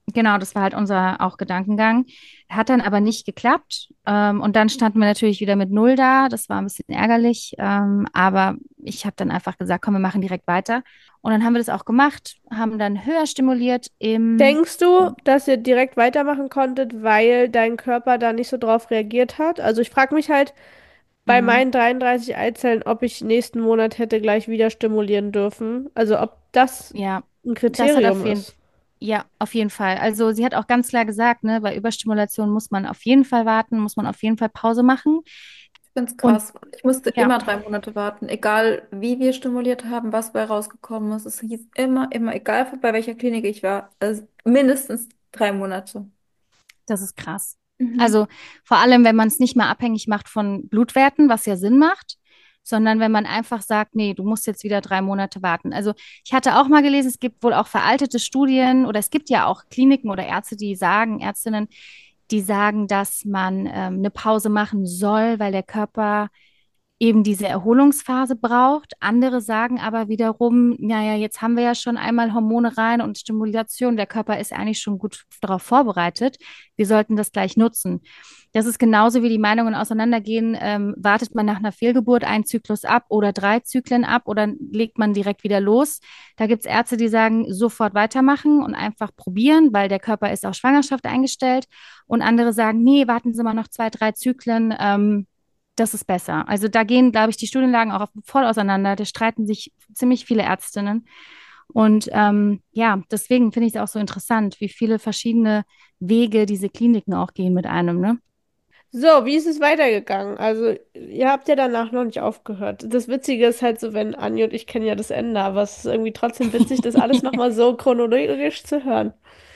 Genau, das war halt unser auch Gedankengang. Hat dann aber nicht geklappt. Und dann standen wir natürlich wieder mit Null da. Das war ein bisschen ärgerlich. Aber ich habe dann einfach gesagt, komm, wir machen direkt weiter. Und dann haben wir das auch gemacht, haben dann höher stimuliert im, Denkst du, dass ihr direkt weitermachen konntet, weil dein Körper da nicht so drauf reagiert hat? Also ich frage mich halt bei Mhm. meinen 33 Eizellen, ob ich nächsten Monat hätte gleich wieder stimulieren dürfen. Also ob das Ja, ein das hat Kriterium auf jeden, ist. ja, auf jeden Fall. Also sie hat auch ganz klar gesagt, ne, bei Überstimulation muss man auf jeden Fall warten, muss man auf jeden Fall Pause machen. Ich finde es Und krass. Ich musste ja, immer 3 Monate warten, egal wie wir stimuliert haben, was bei rausgekommen ist. Es hieß immer, egal bei welcher Klinik ich war, also mindestens 3 Monate. das ist krass. Mhm. Also vor allem, wenn man es nicht mehr abhängig macht von Blutwerten, was ja Sinn macht, sondern wenn man einfach sagt, nee, du musst jetzt wieder 3 Monate warten. Also ich hatte auch mal gelesen, es gibt wohl auch veraltete Studien oder es gibt ja auch Kliniken oder Ärzte, die sagen, Ärztinnen, die sagen, dass man eine Pause machen soll, weil der Körper eben diese Erholungsphase braucht. Andere sagen aber wiederum, naja, jetzt haben wir ja schon einmal Hormone rein und Stimulation, der Körper ist eigentlich schon gut darauf vorbereitet. Wir sollten das gleich nutzen. Das ist genauso wie die Meinungen auseinandergehen. Wartet man nach einer Fehlgeburt einen Zyklus ab oder 3 Zyklen ab oder legt man direkt wieder los? Da gibt es Ärzte, die sagen, sofort weitermachen und einfach probieren, weil der Körper ist auf Schwangerschaft eingestellt. Und andere sagen, nee, warten Sie mal noch 2, 3 Zyklen. Das ist besser. Also da gehen, glaube ich, die Studienlagen auch voll auseinander. Da streiten sich ziemlich viele Ärztinnen. Und ja, deswegen finde ich es auch so interessant, wie viele verschiedene Wege diese Kliniken auch gehen mit einem, ne? So, wie ist es weitergegangen? Also, ihr habt ja danach noch nicht aufgehört. Das Witzige ist halt so, wenn Anja und ich kennen ja das Ende, aber es ist irgendwie trotzdem witzig, das alles nochmal so chronologisch zu hören.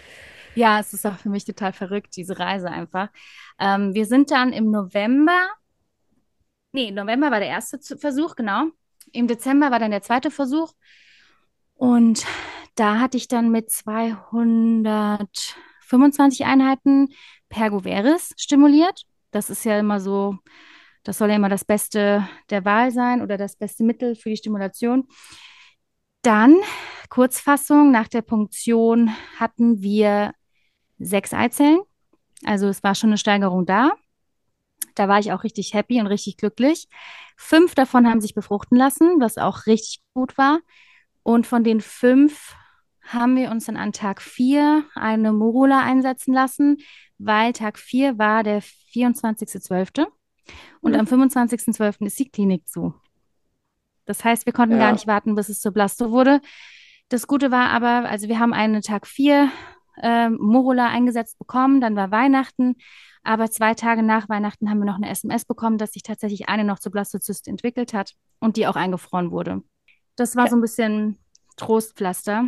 Ja, es ist auch für mich total verrückt, diese Reise einfach. Wir sind dann im November, nee, November war der erste Versuch, genau. Im Dezember war dann der zweite Versuch. Und da hatte ich dann mit 225 Einheiten Pergoveris stimuliert. Das ist ja immer so, das soll ja immer das Beste der Wahl sein oder das beste Mittel für die Stimulation. Dann, Kurzfassung, nach der Punktion hatten wir 6 Eizellen. Also es war schon eine Steigerung da. Da war ich auch richtig happy und richtig glücklich. 5 davon haben sich befruchten lassen, was auch richtig gut war. Und von den 5 haben wir uns dann an Tag 4 eine Morula einsetzen lassen, weil Tag 4 war der 24.12. Und Hm. am 25.12. ist die Klinik zu. Das heißt, wir konnten gar Ja. nicht warten, bis es zur Blasto wurde. Das Gute war aber, also wir haben einen Tag 4 Morula eingesetzt bekommen, dann war Weihnachten, aber 2 Tage nach Weihnachten haben wir noch eine SMS bekommen, dass sich tatsächlich eine noch zur Blastozyste entwickelt hat und die auch eingefroren wurde. Das war Ja. so ein bisschen Trostpflaster,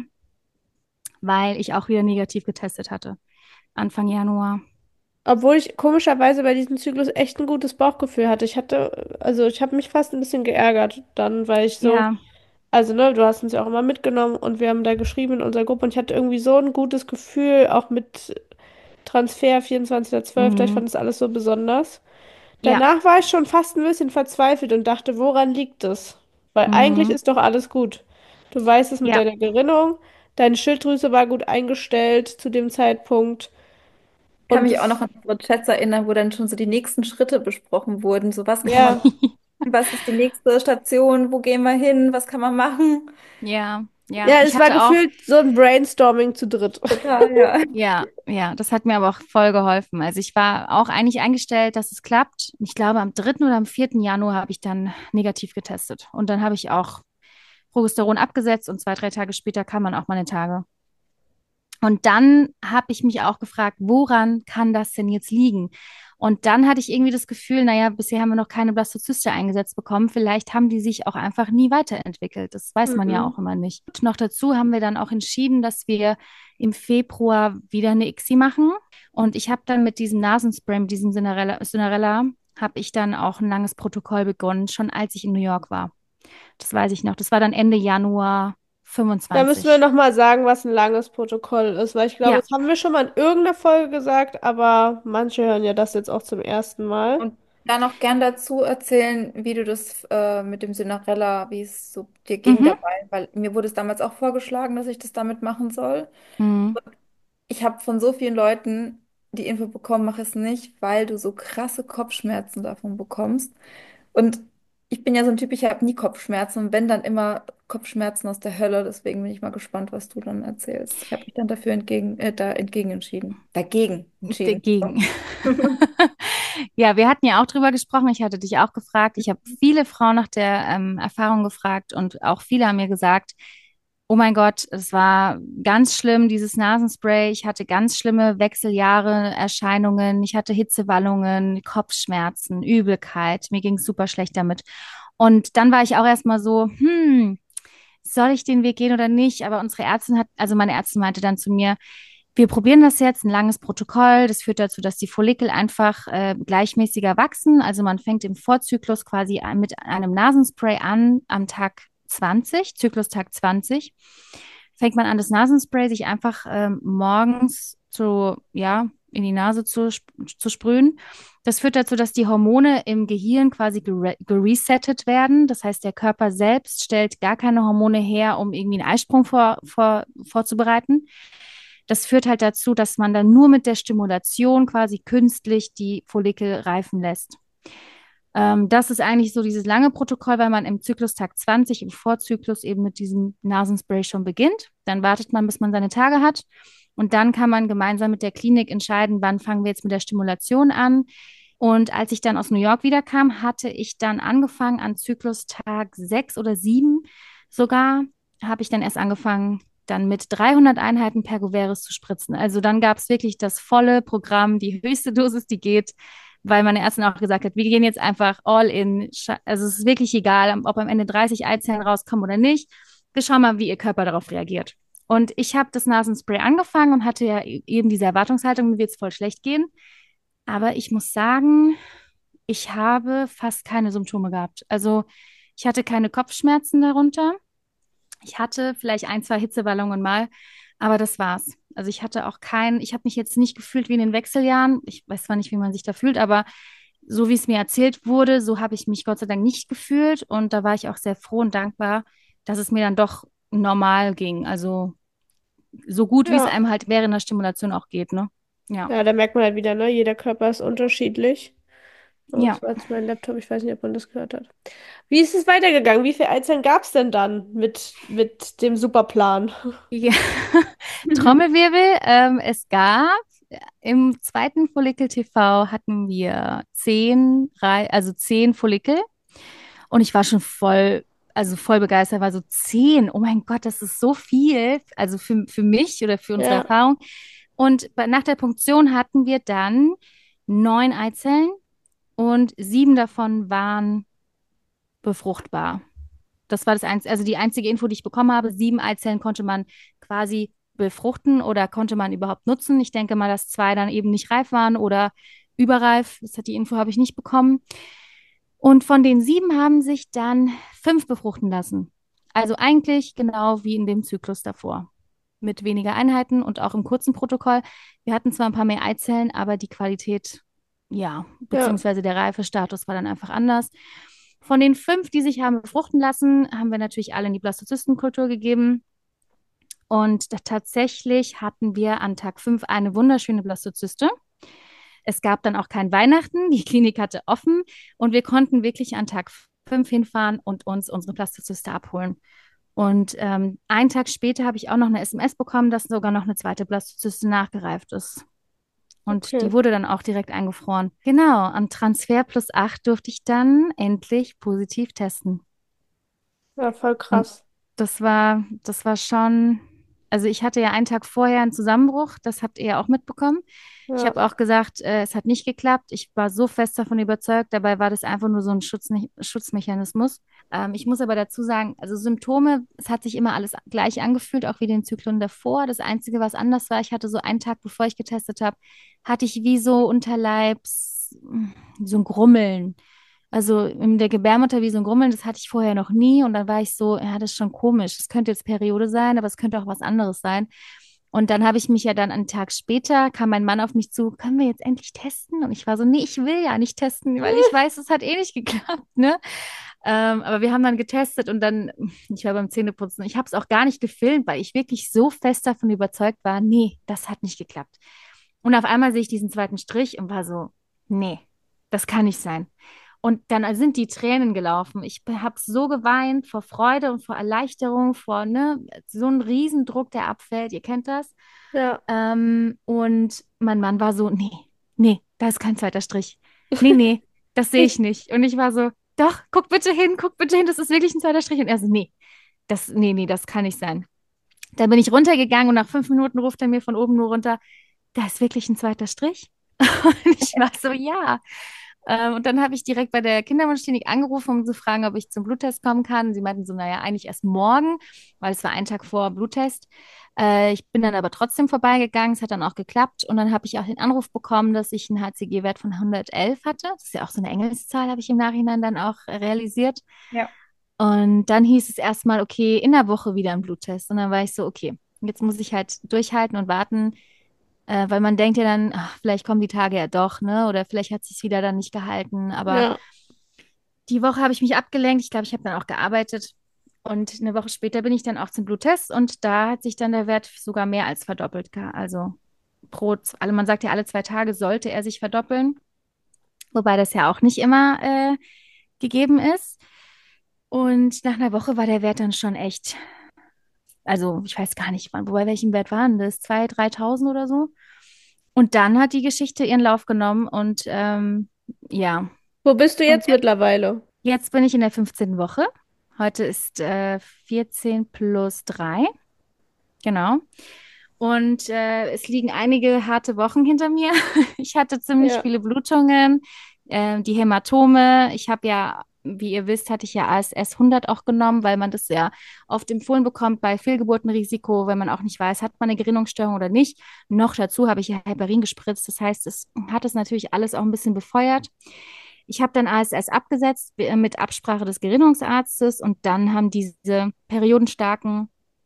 weil ich auch wieder negativ getestet hatte. Anfang Januar. Obwohl ich komischerweise bei diesem Zyklus echt ein gutes Bauchgefühl hatte. Also ich habe mich fast ein bisschen geärgert dann, weil ich so, Ja. also ne, du hast uns ja auch immer mitgenommen und wir haben da geschrieben in unserer Gruppe und ich hatte irgendwie so ein gutes Gefühl, auch mit Transfer 24.12. Ich Mhm. fand das alles so besonders. Ja. Danach war ich schon fast ein bisschen verzweifelt und dachte, woran liegt es? Weil eigentlich Mhm. ist doch alles gut. Du weißt es mit Ja. deiner Gerinnung, deine Schilddrüse war gut eingestellt zu dem Zeitpunkt Kann und mich auch noch es, an unsere Chats erinnern, wo dann schon so die nächsten Schritte besprochen wurden. So, was kann man, ja, was ist die nächste Station, wo gehen wir hin, was kann man machen? Ja. Ja. ja, Ich es war hatte auch, gefühlt so ein Brainstorming zu dritt. Total, ja. ja, ja, das hat mir aber auch voll geholfen. Also ich war auch eigentlich eingestellt, dass es klappt. Ich glaube, am 3. oder am 4. Januar habe ich dann negativ getestet. Und dann habe ich auch Progesteron abgesetzt und 2, 3 Tage später kam man auch meine Tage. Und dann habe ich mich auch gefragt, woran kann das denn jetzt liegen? Und dann hatte ich irgendwie das Gefühl, naja, bisher haben wir noch keine Blastozyste eingesetzt bekommen. Vielleicht haben die sich auch einfach nie weiterentwickelt. Das weiß man ja Mhm. auch immer nicht. Und noch dazu haben wir dann auch entschieden, dass wir im Februar wieder eine ICSI machen. Und ich habe dann mit diesem Nasenspray, mit diesem Cinderella, habe ich dann auch ein langes Protokoll begonnen, schon als ich in New York war. Das weiß ich noch. Das war dann Ende Januar Da müssen wir 25. nochmal sagen, was ein langes Protokoll ist, weil ich glaube, Ja. das haben wir schon mal in irgendeiner Folge gesagt, aber manche hören ja das jetzt auch zum ersten Mal. Und dann noch gern dazu erzählen, wie du das mit dem Cinderella, wie es so dir ging Mhm. dabei, weil mir wurde es damals auch vorgeschlagen, dass ich das damit machen soll. Mhm. ich habe von so vielen Leuten die Info bekommen, mach es nicht, weil du so krasse Kopfschmerzen davon bekommst. Und ich bin ja so ein Typ, ich habe nie Kopfschmerzen und wenn dann immer Kopfschmerzen aus der Hölle. Deswegen bin ich mal gespannt, was du dann erzählst. Ich habe mich dann da entgegen entschieden. Dagegen entschieden. Dagegen. Ja, wir hatten ja auch drüber gesprochen. Ich hatte dich auch gefragt. Ich habe viele Frauen nach der Erfahrung gefragt und auch viele haben mir gesagt, oh mein Gott, es war ganz schlimm, dieses Nasenspray. Ich hatte ganz schlimme Wechseljahre, Erscheinungen. Ich hatte Hitzewallungen, Kopfschmerzen, Übelkeit. Mir ging es super schlecht damit. Und dann war ich auch erstmal so, soll ich den Weg gehen oder nicht? Aber unsere Ärztin hat, also meine Ärztin meinte dann zu mir, wir probieren das jetzt, ein langes Protokoll. Das führt dazu, dass die Follikel einfach gleichmäßiger wachsen. Also man fängt im Vorzyklus quasi mit einem Nasenspray an am Tag 20, Zyklustag 20. Fängt man an, das Nasenspray sich einfach morgens ja, in die Nase zu sprühen. Das führt dazu, dass die Hormone im Gehirn quasi geresettet werden. Das heißt, der Körper selbst stellt gar keine Hormone her, um irgendwie einen Eisprung vorzubereiten. Das führt halt dazu, dass man dann nur mit der Stimulation quasi künstlich die Follikel reifen lässt. Das ist eigentlich so dieses lange Protokoll, weil man im Zyklustag 20, im Vorzyklus eben mit diesem Nasenspray schon beginnt. Dann wartet man, bis man seine Tage hat. Und dann kann man gemeinsam mit der Klinik entscheiden, wann fangen wir jetzt mit der Stimulation an. Und als ich dann aus New York wiederkam, hatte ich dann angefangen an Zyklustag 6 oder 7 sogar, habe ich dann erst angefangen, dann mit 300 Einheiten Pergoveris zu spritzen. Also dann gab es wirklich das volle Programm, die höchste Dosis, die geht, weil meine Ärztin auch gesagt hat, wir gehen jetzt einfach all in. Also es ist wirklich egal, ob am Ende 30 Eizellen rauskommen oder nicht. Wir schauen mal, wie ihr Körper darauf reagiert. Und ich habe das Nasenspray angefangen und hatte ja eben diese Erwartungshaltung, mir wird es voll schlecht gehen. Aber ich muss sagen, ich habe fast keine Symptome gehabt. Also ich hatte keine Kopfschmerzen darunter. Ich hatte vielleicht ein, zwei Hitzewallungen mal, aber das war's. Also ich habe mich jetzt nicht gefühlt wie in den Wechseljahren. Ich weiß zwar nicht, wie man sich da fühlt, aber so wie es mir erzählt wurde, so habe ich mich Gott sei Dank nicht gefühlt. Und da war ich auch sehr froh und dankbar, dass es mir dann doch normal ging. Also so gut, wie es Ja. einem halt während der Stimulation auch geht, ne? Ja. Ja, da merkt man halt wieder, ne? Jeder Körper ist unterschiedlich. Oh, Ja. das war jetzt mein Laptop, ich weiß nicht, ob man das gehört hat. Wie ist es weitergegangen? Wie viele Eizellen gab es denn dann mit dem Superplan? Ja. Trommelwirbel. Es gab im zweiten Follikel TV hatten wir 10 Follikel und ich war schon voll begeistert, war so 10. Oh mein Gott, das ist so viel. Also für mich oder für unsere Ja, Erfahrung. Und nach der Punktion hatten wir dann 9 Eizellen und 7 davon waren befruchtbar. Das war also die einzige Info, die ich bekommen habe. 7 Eizellen konnte man quasi befruchten oder konnte man überhaupt nutzen. Ich denke mal, dass 2 dann eben nicht reif waren oder überreif. Die Info habe ich nicht bekommen. Und von den 7 haben sich dann 5 befruchten lassen. Also eigentlich genau wie in dem Zyklus davor. Mit weniger Einheiten und auch im kurzen Protokoll. Wir hatten zwar ein paar mehr Eizellen, aber die Qualität, ja, ja. beziehungsweise der Reifestatus war dann einfach anders. Von den 5, die sich haben befruchten lassen, haben wir natürlich alle in die Blastozystenkultur gegeben. Und tatsächlich hatten wir an Tag 5 eine wunderschöne Blastozyste. Es gab dann auch kein Weihnachten, die Klinik hatte offen und wir konnten wirklich an Tag 5 hinfahren und uns unsere Blastozyste abholen. Und einen Tag später habe ich auch noch eine SMS bekommen, dass sogar noch eine zweite Blastozyste nachgereift ist. Und Okay. die wurde dann auch direkt eingefroren. Genau, am Transfer plus 8 durfte ich dann endlich positiv testen. Ja, voll Und krass. das war schon, also ich hatte ja einen Tag vorher einen Zusammenbruch, das habt ihr ja auch mitbekommen. Ich Ja, habe auch gesagt, es hat nicht geklappt. Ich war so fest davon überzeugt, dabei war das einfach nur so ein Schutzmechanismus. Ich muss aber dazu sagen, also Symptome, es hat sich immer alles gleich angefühlt, auch wie den Zyklen davor. Das Einzige, was anders war, ich hatte so einen Tag, bevor ich getestet habe, hatte ich wie so Unterleibs, so ein Grummeln. Also in der Gebärmutter wie so ein Grummeln, das hatte ich vorher noch nie. Und dann war ich so, ja, das ist schon komisch. Es könnte jetzt Periode sein, aber es könnte auch was anderes sein. Und dann habe ich mich ja dann einen Tag später, kam mein Mann auf mich zu, können wir jetzt endlich testen? Und ich war so, nee, ich will ja nicht testen, weil ich weiß, es hat eh nicht geklappt, ne? Aber wir haben dann getestet und dann, ich war beim Zähneputzen, ich habe es auch gar nicht gefilmt, weil ich wirklich so fest davon überzeugt war, nee, das hat nicht geklappt. Und auf einmal sehe ich diesen zweiten Strich und war so, nee, das kann nicht sein. Und dann sind die Tränen gelaufen. Ich habe so geweint vor Freude und vor Erleichterung, vor ne, so einem Riesendruck, der abfällt. Ihr kennt das. Ja. Und mein Mann war so, nee, nee, da ist kein zweiter Strich. Nee, nee, das sehe ich nicht. Und ich war so, doch, guck bitte hin, das ist wirklich ein zweiter Strich. Und er so, nee, nee, das kann nicht sein. Dann bin ich runtergegangen und nach 5 Minuten ruft er mir von oben nur runter, da ist wirklich ein zweiter Strich. Und ich war so, ja. Und dann habe ich direkt bei der Kinderwunschklinik angerufen, um zu fragen, ob ich zum Bluttest kommen kann. Sie meinten so, naja, eigentlich erst morgen, weil es war ein Tag vor Bluttest. Ich bin dann aber trotzdem vorbeigegangen. Es hat dann auch geklappt. Und dann habe ich auch den Anruf bekommen, dass ich einen HCG-Wert von 111 hatte. Das ist ja auch so eine Engelszahl, habe ich im Nachhinein dann auch realisiert. Ja. Und dann hieß es erstmal, okay, in der Woche wieder ein Bluttest. Und dann war ich so, okay, jetzt muss ich halt durchhalten und warten, weil man denkt ja dann, ach, vielleicht kommen die Tage ja doch, ne? Oder vielleicht hat sich wieder dann nicht gehalten. Aber Ja. die Woche habe ich mich abgelenkt. Ich glaube, ich habe dann auch gearbeitet. Und eine Woche später bin ich dann auch zum Bluttest und da hat sich dann der Wert sogar mehr als verdoppelt. Also also man sagt ja, alle 2 Tage sollte er sich verdoppeln, wobei das ja auch nicht immer gegeben ist. Und nach einer Woche war der Wert dann schon echt, also ich weiß gar nicht, wobei welchen Wert waren das? 2.000, 3.000 oder so? Und dann hat die Geschichte ihren Lauf genommen und ja. Wo bist du Und jetzt mittlerweile? jetzt bin ich in der 15. Woche. Heute ist 14 plus 3. Genau. Und es liegen einige harte Wochen hinter mir. Ich hatte ziemlich Ja. viele Blutungen, die Hämatome. Ich habe ja, wie ihr wisst, hatte ich ja ASS 100 auch genommen, weil man das ja oft empfohlen bekommt bei Fehlgeburtenrisiko, wenn man auch nicht weiß, hat man eine Gerinnungsstörung oder nicht. Noch dazu habe ich ja Heparin gespritzt. Das heißt, es hat es natürlich alles auch ein bisschen befeuert. Ich habe dann ASS abgesetzt mit Absprache des Gerinnungsarztes und dann haben diese periodenstarken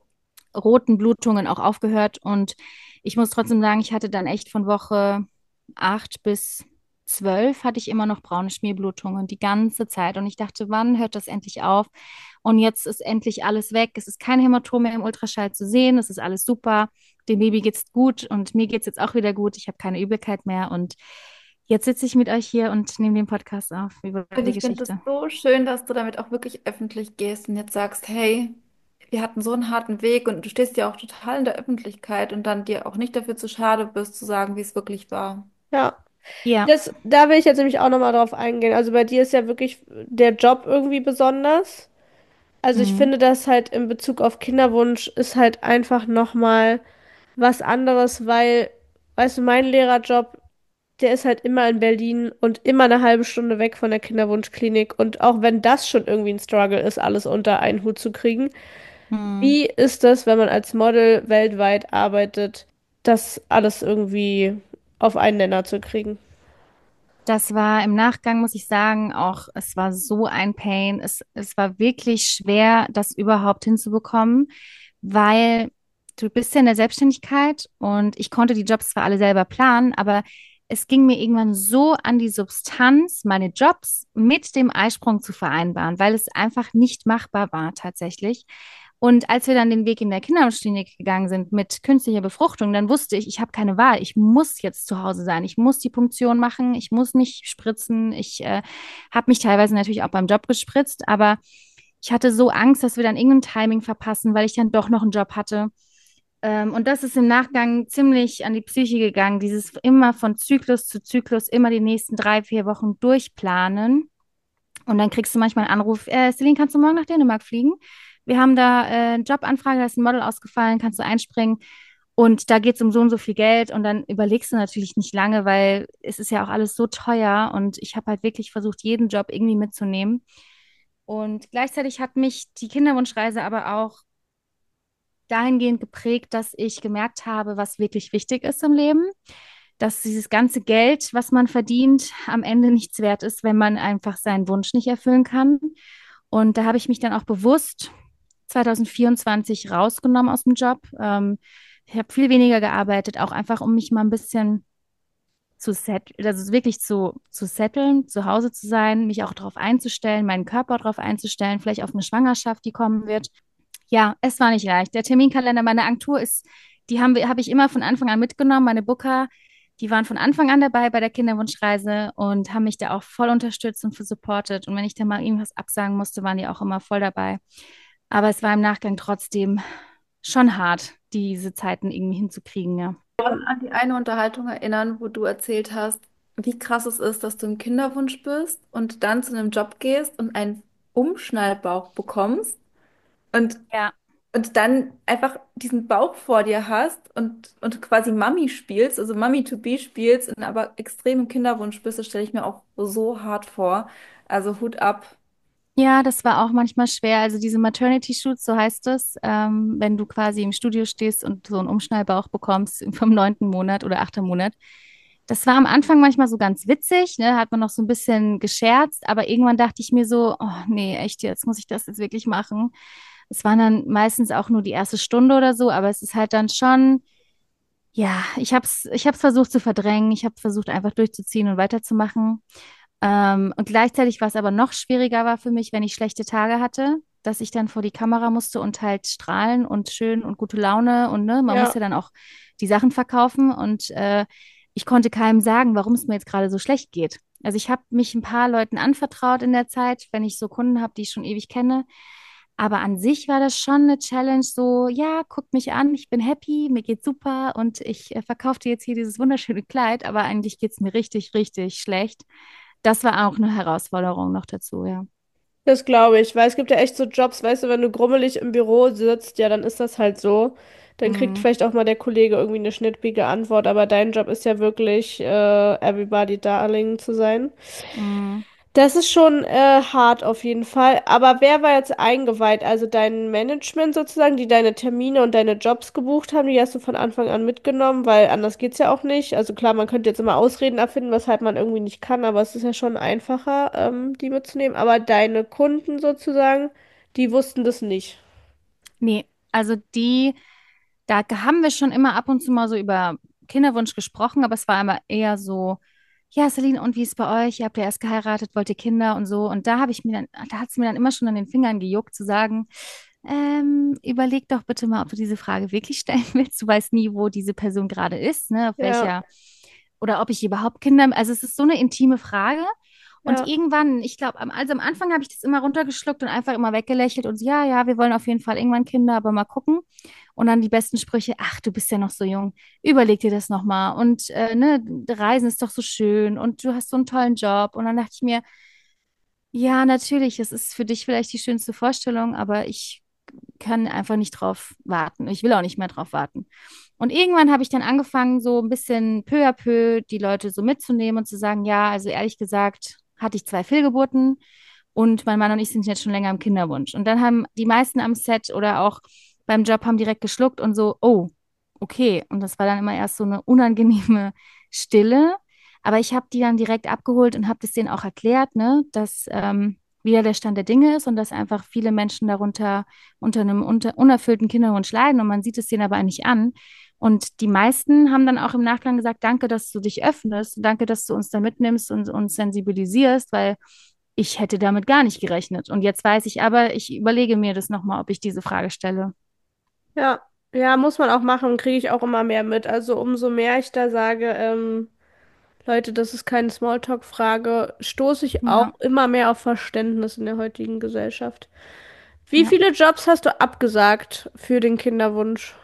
roten Blutungen auch aufgehört. Und ich muss trotzdem sagen, ich hatte dann echt von Woche 8 bis 12 hatte ich immer noch braune Schmierblutungen die ganze Zeit. Und ich dachte, wann hört das endlich auf? Und jetzt ist endlich alles weg. Es ist kein Hämatom mehr im Ultraschall zu sehen. Es ist alles super. Dem Baby geht's gut und mir geht's jetzt auch wieder gut. Ich habe keine Übelkeit mehr. Und jetzt sitze ich mit euch hier und nehme den Podcast auf über Und die ich finde es Geschichte. so schön, dass du damit auch wirklich öffentlich gehst und jetzt sagst, hey, wir hatten so einen harten Weg und du stehst ja auch total in der Öffentlichkeit und dann dir auch nicht dafür zu schade bist, zu sagen, wie es wirklich war. Ja. Ja. Da will ich jetzt nämlich auch nochmal drauf eingehen. Also bei dir ist ja wirklich der Job irgendwie besonders. Also ich Mhm. finde das halt in Bezug auf Kinderwunsch ist halt einfach nochmal was anderes, weil, weißt du, mein Lehrerjob, der ist halt immer in Berlin und immer eine halbe Stunde weg von der Kinderwunschklinik. Und auch wenn das schon irgendwie ein Struggle ist, alles unter einen Hut zu kriegen, Mhm. wie ist das, wenn man als Model weltweit arbeitet, das alles irgendwie auf einen Nenner zu kriegen? Das war im Nachgang, muss ich sagen, auch, es war so ein Pain. Es war wirklich schwer, das überhaupt hinzubekommen, weil du bist ja in der Selbstständigkeit und ich konnte die Jobs zwar alle selber planen, aber es ging mir irgendwann so an die Substanz, meine Jobs mit dem Eisprung zu vereinbaren, weil es einfach nicht machbar war tatsächlich. Und als wir dann den Weg in der Kinderwunschklinik gegangen sind mit künstlicher Befruchtung, dann wusste ich, ich habe keine Wahl. Ich muss jetzt zu Hause sein. Ich muss die Punktion machen. Ich muss nicht spritzen. Ich habe mich teilweise natürlich auch beim Job gespritzt, aber ich hatte so Angst, dass wir dann irgendein Timing verpassen, weil ich dann doch noch einen Job hatte. Und das ist im Nachgang ziemlich an die Psyche gegangen, dieses immer von Zyklus zu Zyklus, immer die nächsten 3, 4 Wochen durchplanen. Und dann kriegst du manchmal einen Anruf, Celine, kannst du morgen nach Dänemark fliegen? Wir haben da eine Jobanfrage, da ist ein Model ausgefallen, kannst du einspringen? Und da geht es um so und so viel Geld. Und dann überlegst du natürlich nicht lange, weil es ist ja auch alles so teuer. Und ich habe halt wirklich versucht, jeden Job irgendwie mitzunehmen. Und gleichzeitig hat mich die Kinderwunschreise aber auch dahingehend geprägt, dass ich gemerkt habe, was wirklich wichtig ist im Leben, dass dieses ganze Geld, was man verdient, am Ende nichts wert ist, wenn man einfach seinen Wunsch nicht erfüllen kann. Und da habe ich mich dann auch bewusst 2024 rausgenommen aus dem Job, Ich habe viel weniger gearbeitet, auch einfach, um mich mal ein bisschen zu setteln, also wirklich zu setteln, zu Hause zu sein, mich auch darauf einzustellen, meinen Körper darauf einzustellen, vielleicht auf eine Schwangerschaft, die kommen wird. Ja, es war nicht leicht. Der Terminkalender meiner Agentur ist, habe ich immer von Anfang an mitgenommen. Meine Booker, die waren von Anfang an dabei bei der Kinderwunschreise und haben mich da auch voll unterstützt und für supportet. Und wenn ich da mal irgendwas absagen musste, waren die auch immer voll dabei. Aber es war im Nachgang trotzdem schon hart, diese Zeiten irgendwie hinzukriegen, ja. An die eine Unterhaltung erinnern, wo du erzählt hast, wie krass es ist, dass du im Kinderwunsch bist und dann zu einem Job gehst und einen Umschnallbauch bekommst und, Ja. und dann einfach diesen Bauch vor dir hast und quasi Mami spielst, also Mami to be spielst und aber extrem im Kinderwunsch bist, das stelle ich mir auch so hart vor. Also Hut ab. Ja, das war auch manchmal schwer. Also diese Maternity Shoots, so heißt es, wenn du quasi im Studio stehst und so einen Umschnallbauch bekommst vom 9. Monat oder 8. Monat. Das war am Anfang manchmal so ganz witzig, ne? Hat man noch so ein bisschen gescherzt, aber irgendwann dachte ich mir so, oh nee, echt, jetzt muss ich das jetzt wirklich machen. Es waren dann meistens auch nur die erste Stunde oder so, aber es ist halt dann schon, ja, ich hab's versucht zu verdrängen, ich habe versucht einfach durchzuziehen und weiterzumachen. Und gleichzeitig war es aber noch schwieriger war für mich, wenn ich schlechte Tage hatte, dass ich dann vor die Kamera musste und halt strahlen und schön und gute Laune und ne, man muss Ja. ja dann auch die Sachen verkaufen und ich konnte keinem sagen, warum es mir jetzt gerade so schlecht geht. Also ich habe mich ein paar Leuten anvertraut in der Zeit, wenn ich so Kunden habe, die ich schon ewig kenne. Aber an sich war das schon eine Challenge, so, ja, guck mich an, ich bin happy, mir geht's super und ich verkaufe dir jetzt hier dieses wunderschöne Kleid, aber eigentlich geht's mir richtig, richtig schlecht. Das war auch eine Herausforderung noch dazu, ja. Das glaube ich, weil es gibt ja echt so Jobs, weißt du, wenn du grummelig im Büro sitzt, ja, dann ist das halt so. Dann kriegt Mhm. vielleicht auch mal der Kollege irgendwie eine schnippige Antwort, aber dein Job ist ja wirklich, Everybody Darling zu sein. Mhm. Das ist schon hart auf jeden Fall. Aber wer war jetzt eingeweiht? Also dein Management sozusagen, die deine Termine und deine Jobs gebucht haben, die hast du von Anfang an mitgenommen, weil anders geht's ja auch nicht. Also klar, man könnte jetzt immer Ausreden erfinden, weshalb man irgendwie nicht kann, aber es ist ja schon einfacher, die mitzunehmen. Aber deine Kunden sozusagen, die wussten das nicht. Nee, also da haben wir schon immer ab und zu mal so über Kinderwunsch gesprochen, aber es war immer eher so, ja, Celine, und wie ist es bei euch? Ihr habt ja erst geheiratet, wollt ihr Kinder und so. Und da hat es mir dann immer schon an den Fingern gejuckt, zu sagen, überleg doch bitte mal, ob du diese Frage wirklich stellen willst. Du weißt nie, wo diese Person gerade ist, ne, auf Ja, welcher, oder ob ich überhaupt Kinder, also es ist so eine intime Frage. Und ja. irgendwann, ich glaube, also am Anfang habe ich das immer runtergeschluckt und einfach immer weggelächelt und so, ja, ja, wir wollen auf jeden Fall irgendwann Kinder, aber mal gucken. Und dann die besten Sprüche, ach, du bist ja noch so jung, überleg dir das nochmal. Und ne, Reisen ist doch so schön und du hast so einen tollen Job. Und dann dachte ich mir, ja, natürlich, es ist für dich vielleicht die schönste Vorstellung, aber ich kann einfach nicht drauf warten. Ich will auch nicht mehr drauf warten. Und irgendwann habe ich dann angefangen, so ein bisschen peu à peu die Leute so mitzunehmen und zu sagen, ja, also ehrlich gesagt, hatte ich 2 Fehlgeburten und mein Mann und ich sind jetzt schon länger im Kinderwunsch. Und dann haben die meisten am Set oder auch beim Job haben direkt geschluckt und so, oh, okay. Und das war dann immer erst so eine unangenehme Stille. Aber ich habe die dann direkt abgeholt und habe das denen auch erklärt, ne, dass wieder der Stand der Dinge ist und dass einfach viele Menschen darunter unter einem unerfüllten Kinderwunsch leiden und man sieht es denen aber nicht an. Und die meisten haben dann auch im Nachgang gesagt, danke, dass du dich öffnest, danke, dass du uns da mitnimmst und uns sensibilisierst, weil ich hätte damit gar nicht gerechnet. Und jetzt weiß ich aber, ich überlege mir das nochmal, ob ich diese Frage stelle. Ja, ja, muss man auch machen, kriege ich auch immer mehr mit. Also umso mehr ich da sage, Leute, das ist keine Smalltalk-Frage, stoße ich auch Ja, immer mehr auf Verständnis in der heutigen Gesellschaft. Wie ja. viele Jobs hast du abgesagt für den Kinderwunsch?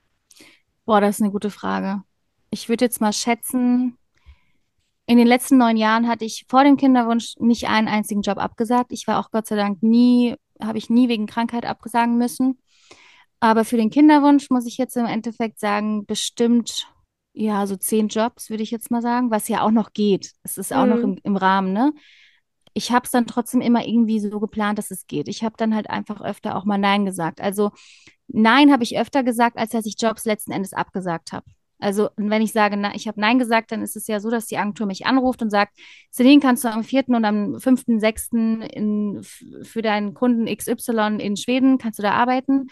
Boah, das ist eine gute Frage. Ich würde jetzt mal schätzen, in den letzten 9 Jahren hatte ich vor dem Kinderwunsch nicht einen einzigen Job abgesagt. Ich war auch Gott sei Dank nie, habe ich nie wegen Krankheit absagen müssen. Aber für den Kinderwunsch muss ich jetzt im Endeffekt sagen, bestimmt, ja, so 10 Jobs, würde ich jetzt mal sagen, was ja auch noch geht. Es ist auch noch Hm, im Rahmen, ne? Ich habe es dann trotzdem immer irgendwie so geplant, dass es geht. Ich habe dann halt einfach öfter auch mal Nein gesagt. Also Nein habe ich öfter gesagt, als dass ich Jobs letzten Endes abgesagt habe. Also wenn ich sage, na, ich habe Nein gesagt, dann ist es ja so, dass die Agentur mich anruft und sagt, Celine, kannst du am 4. und am 5., 6. Für deinen Kunden XY in Schweden, kannst du da arbeiten?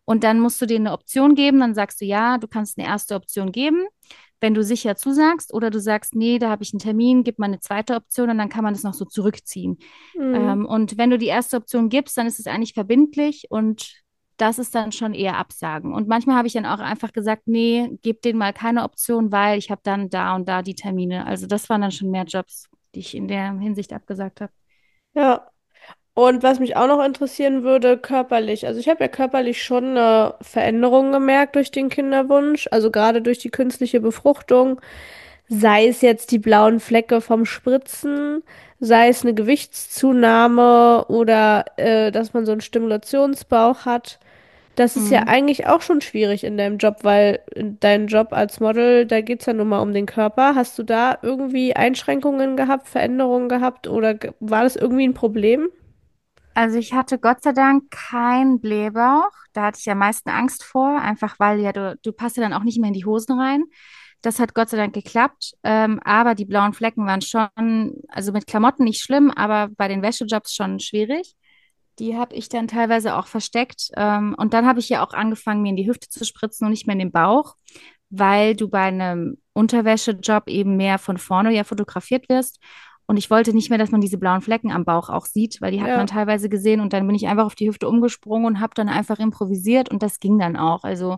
Und dann musst du denen eine Option geben. Dann sagst du, ja, du kannst eine erste Option geben, wenn du sicher zusagst. Oder du sagst, nee, da habe ich einen Termin, gib mal eine zweite Option und dann kann man das noch so zurückziehen. Mhm. Und wenn du die erste Option gibst, dann ist es eigentlich verbindlich und das ist dann schon eher Absagen. Und manchmal habe ich dann auch einfach gesagt, nee, gib denen mal keine Option, weil ich habe dann da und da die Termine. Also das waren dann schon mehr Jobs, die ich in der Hinsicht abgesagt habe. Ja. Und was mich auch noch interessieren würde, körperlich. Also ich habe ja körperlich schon eine Veränderung gemerkt durch den Kinderwunsch, also gerade durch die künstliche Befruchtung. Sei es jetzt die blauen Flecke vom Spritzen, sei es eine Gewichtszunahme oder dass man so einen Stimulationsbauch hat. Das ist ja Mhm. eigentlich auch schon schwierig in deinem Job, weil in deinem Job als Model, da geht es ja nun mal um den Körper. Hast du da irgendwie Einschränkungen gehabt, Veränderungen gehabt oder war das irgendwie ein Problem? Also ich hatte Gott sei Dank keinen Blähbauch. Da hatte ich ja am meisten Angst vor, einfach weil ja du passt ja dann auch nicht mehr in die Hosen rein. Das hat Gott sei Dank geklappt. Aber die blauen Flecken waren schon, also mit Klamotten nicht schlimm, aber bei den Wäschejobs schon schwierig. Die habe ich dann teilweise auch versteckt. Und dann habe ich ja auch angefangen, mir in die Hüfte zu spritzen und nicht mehr in den Bauch, weil du bei einem Unterwäschejob eben mehr von vorne ja fotografiert wirst. Und ich wollte nicht mehr, dass man diese blauen Flecken am Bauch auch sieht, weil die hat man Ja. teilweise gesehen. Und dann bin ich einfach auf die Hüfte umgesprungen und habe dann einfach improvisiert und das ging dann auch. Also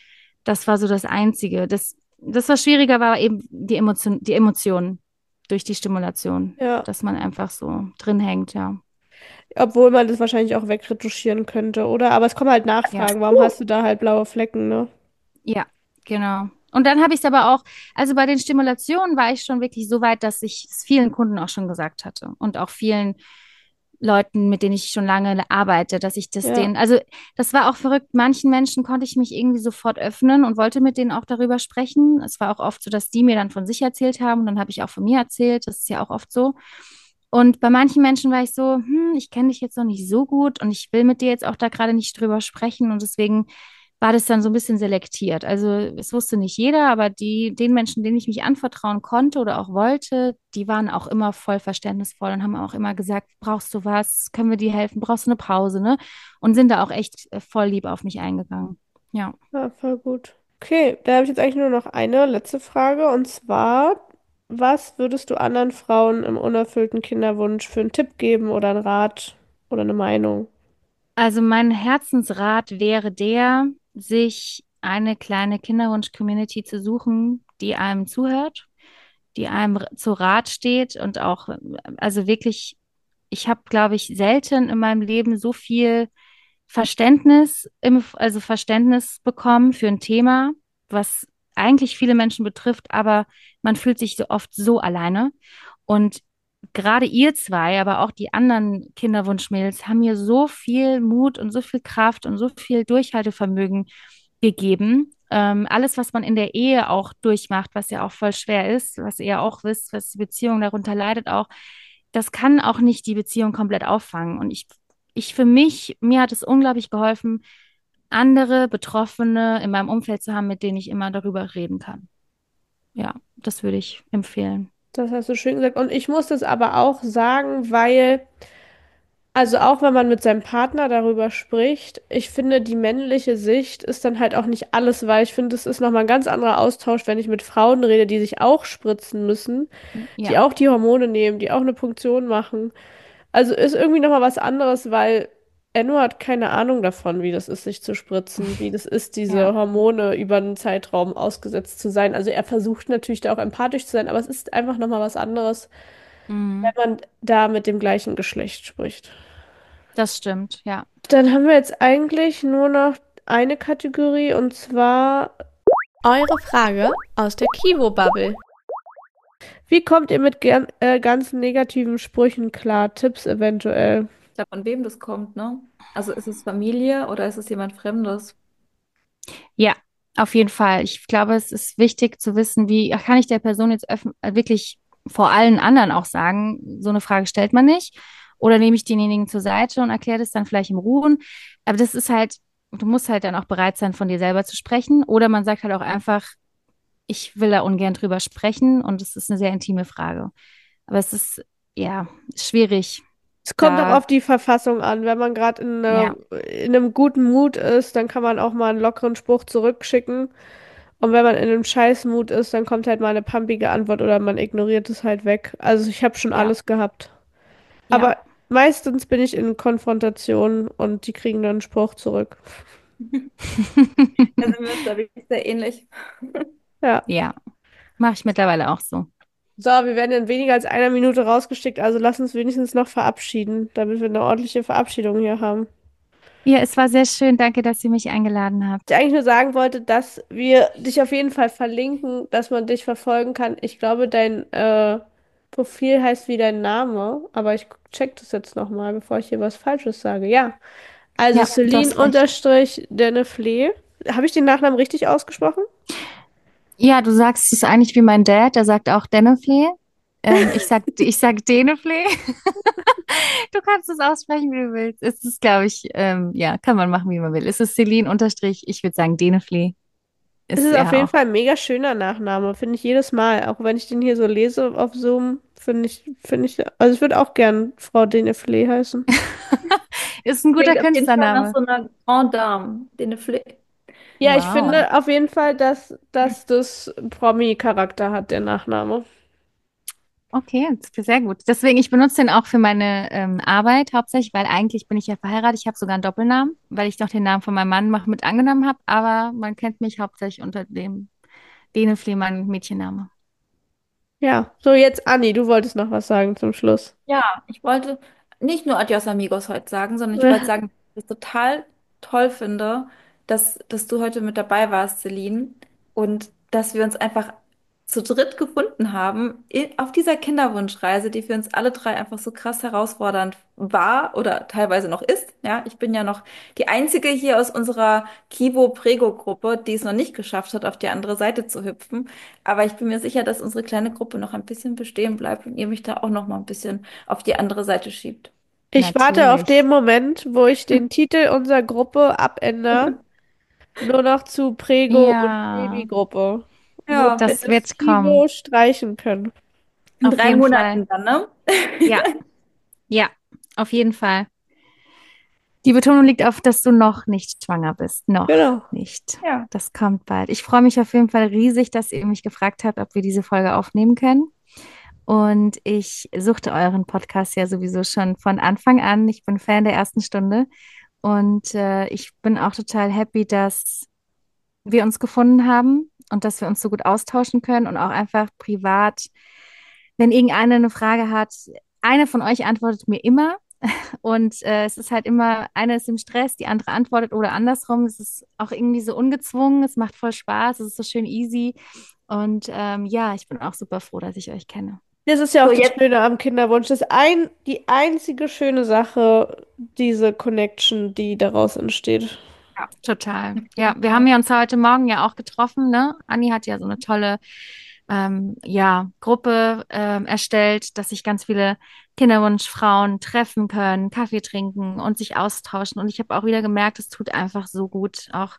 das war so das Einzige. Das, was schwieriger war, eben die Emotionen durch die Stimulation, Ja, dass man einfach so drin hängt, ja. obwohl man das wahrscheinlich auch wegretuschieren könnte, oder? Aber es kommen halt Ja. Nachfragen, warum hast du da halt blaue Flecken, ne? Ja, genau. Und dann habe ich es aber auch, also bei den Stimulationen war ich schon wirklich so weit, dass ich es vielen Kunden auch schon gesagt hatte und auch vielen Leuten, mit denen ich schon lange arbeite, dass ich das Ja, denen, also das war auch verrückt. Manchen Menschen konnte ich mich irgendwie sofort öffnen und wollte mit denen auch darüber sprechen. Es war auch oft so, dass die mir dann von sich erzählt haben und dann habe ich auch von mir erzählt. Das ist ja auch oft so. Und bei manchen Menschen war ich so, ich kenne dich jetzt noch nicht so gut und ich will mit dir jetzt auch da gerade nicht drüber sprechen und deswegen war das dann so ein bisschen selektiert. Also es wusste nicht jeder, aber den Menschen, denen ich mich anvertrauen konnte oder auch wollte, die waren auch immer voll verständnisvoll und haben auch immer gesagt, brauchst du was? Können wir dir helfen? Brauchst du eine Pause, ne? Und sind da auch echt voll lieb auf mich eingegangen. Ja. ja, voll gut. Okay, da habe ich jetzt eigentlich nur noch eine letzte Frage und zwar, was würdest du anderen Frauen im unerfüllten Kinderwunsch für einen Tipp geben oder einen Rat oder eine Meinung? Also mein Herzensrat wäre der, sich eine kleine Kinderwunsch-Community zu suchen, die einem zuhört, die einem zu Rat steht und auch, also wirklich, ich habe, glaube ich, selten in meinem Leben so viel also Verständnis bekommen für ein Thema, was eigentlich viele Menschen betrifft, aber man fühlt sich so oft so alleine. Und gerade ihr zwei, aber auch die anderen Kinderwunschmädels haben mir so viel Mut und so viel Kraft und so viel Durchhaltevermögen gegeben. Alles, was man in der Ehe auch durchmacht, was ja auch voll schwer ist, was ihr auch wisst, was die Beziehung darunter leidet auch, das kann auch nicht die Beziehung komplett auffangen. Und ich für mich, mir hat es unglaublich geholfen, andere Betroffene in meinem Umfeld zu haben, mit denen ich immer darüber reden kann. Ja, das würde ich empfehlen. Das hast du schön gesagt. Und ich muss das aber auch sagen, weil, also auch wenn man mit seinem Partner darüber spricht, ich finde, die männliche Sicht ist dann halt auch nicht alles, weil ich finde, es ist nochmal ein ganz anderer Austausch, wenn ich mit Frauen rede, die sich auch spritzen müssen, Ja, die auch die Hormone nehmen, die auch eine Punktion machen. Also ist irgendwie nochmal was anderes, weil Enno hat keine Ahnung davon, wie das ist, sich zu spritzen, wie das ist, ja. diese Hormone über einen Zeitraum ausgesetzt zu sein. Also er versucht natürlich da auch empathisch zu sein, aber es ist einfach nochmal was anderes, wenn Mhm. man da mit dem gleichen Geschlecht spricht. Das stimmt, ja. Dann haben wir jetzt eigentlich nur noch eine Kategorie und zwar eure Frage aus der Kivo-Bubble. Wie kommt ihr mit ganzen negativen Sprüchen klar? Tipps eventuell. Ich glaube, von wem das kommt, ne? Also ist es Familie oder ist es jemand Fremdes? Ja, auf jeden Fall. Ich glaube, es ist wichtig zu wissen, wie kann ich der Person jetzt wirklich vor allen anderen auch sagen, so eine Frage stellt man nicht. Oder nehme ich denjenigen zur Seite und erkläre das dann vielleicht im Ruhen. Aber das ist halt, du musst halt dann auch bereit sein, von dir selber zu sprechen. Oder man sagt halt auch einfach, ich will da ungern drüber sprechen und es ist eine sehr intime Frage. Aber es ist, ja, schwierig. Es kommt auch Da, auf die Verfassung an. Wenn man gerade ja, in einem guten Mut ist, dann kann man auch mal einen lockeren Spruch zurückschicken. Und wenn man in einem Scheißmut ist, dann kommt halt mal eine pampige Antwort oder man ignoriert es halt weg. Also ich habe schon ja, alles gehabt. ja. Aber meistens bin ich in Konfrontation und die kriegen dann einen Spruch zurück. Da sind wir uns, glaube ich, sehr ähnlich. Ja. Ja, mache ich mittlerweile auch so. So, wir werden in weniger als einer Minute rausgeschickt, also lass uns wenigstens noch verabschieden, damit wir eine ordentliche Verabschiedung hier haben. Ja, es war sehr schön. Danke, dass ihr mich eingeladen Ich habt. eigentlich nur sagen wollte, dass wir dich auf jeden Fall verlinken, dass man dich verfolgen kann. Ich glaube, dein Profil heißt wie dein Name, aber ich check das jetzt nochmal, bevor ich hier was Falsches sage. Ja, also Ja, du Celine hast recht. unterstrich Denefle. Habe ich den Nachnamen richtig ausgesprochen? Ja, du sagst es eigentlich wie mein Dad, der sagt auch Denefle. Ich sag Denefle. Du kannst es aussprechen, wie du willst. Es ist, glaube ich, ja, kann man machen, wie man will. Es ist Celine unterstrich, ich würde sagen Denefle. Es Ist ist auf ja jeden auch. Fall ein mega schöner Nachname, finde ich jedes Mal. Auch wenn ich den hier so lese auf Zoom, also ich würde auch gern Frau Denefle heißen. Ist ein guter Klingt auf jeden Fall nach Künstlername. so einer Grande Dame, die eine Fle Ja, ich Wow. finde auf jeden Fall, dass das Promi-Charakter hat, der Nachname. Okay, das ist sehr gut. Deswegen, ich benutze den auch für meine Arbeit hauptsächlich, weil eigentlich bin ich ja verheiratet. Ich habe sogar einen Doppelnamen, weil ich noch den Namen von meinem Mann noch mit angenommen habe. Aber man kennt mich hauptsächlich unter dem Lene Fleemann Mädchenname. Ja, so jetzt Anni, du wolltest noch was sagen zum Schluss. Ja, ich wollte nicht nur Adios Amigos heute sagen, sondern ich wollte sagen, dass ich es total toll finde, dass du heute mit dabei warst, Celine, und dass wir uns einfach zu dritt gefunden haben auf dieser Kinderwunschreise, die für uns alle drei einfach so krass herausfordernd war oder teilweise noch ist. Ja, ich bin ja noch die einzige hier aus unserer Kivo-Prego-Gruppe, die es noch nicht geschafft hat, auf die andere Seite zu hüpfen. Aber ich bin mir sicher, dass unsere kleine Gruppe noch ein bisschen bestehen bleibt und ihr mich da auch noch mal ein bisschen auf die andere Seite schiebt. Ich warte auf den Natürlich. Moment, wo ich den Titel unserer Gruppe abändere, nur noch zu Prego und Ja, Babygruppe, wo Ja, wir das das wird kommen. Kivo streichen können. in Auf drei jeden Fall. Monaten dann, ne? Ja, ja, auf jeden Fall. Die Betonung liegt auf, dass du noch nicht schwanger bist. Noch Genau. nicht. Ja. Das kommt bald. Ich freue mich auf jeden Fall riesig, dass ihr mich gefragt habt, ob wir diese Folge aufnehmen können. Und ich suchte euren Podcast ja sowieso schon von Anfang an. Ich bin Fan der ersten Stunde. Und ich bin auch total happy, dass wir uns gefunden haben und dass wir uns so gut austauschen können und auch einfach privat, wenn irgendeiner eine Frage hat, eine von euch antwortet mir immer. Und es ist halt immer, eine ist im Stress, die andere antwortet oder andersrum. Es ist auch irgendwie so ungezwungen, es macht voll Spaß, es ist so schön easy. Und ja, ich bin auch super froh, dass ich euch kenne. Das ist ja So, auch das jetzt, Schöne am Kinderwunsch. Die einzige schöne Sache, diese Connection, die daraus entsteht. ja, Total. auf Ja, jeden wir haben Fall. ja uns heute Morgen ja auch getroffen, ne? Anni hat ja so eine tolle ja, Gruppe erstellt, dass sich ganz viele Kinderwunschfrauen treffen können, Kaffee trinken und sich austauschen. Und ich habe auch wieder gemerkt, es tut einfach so gut. Auch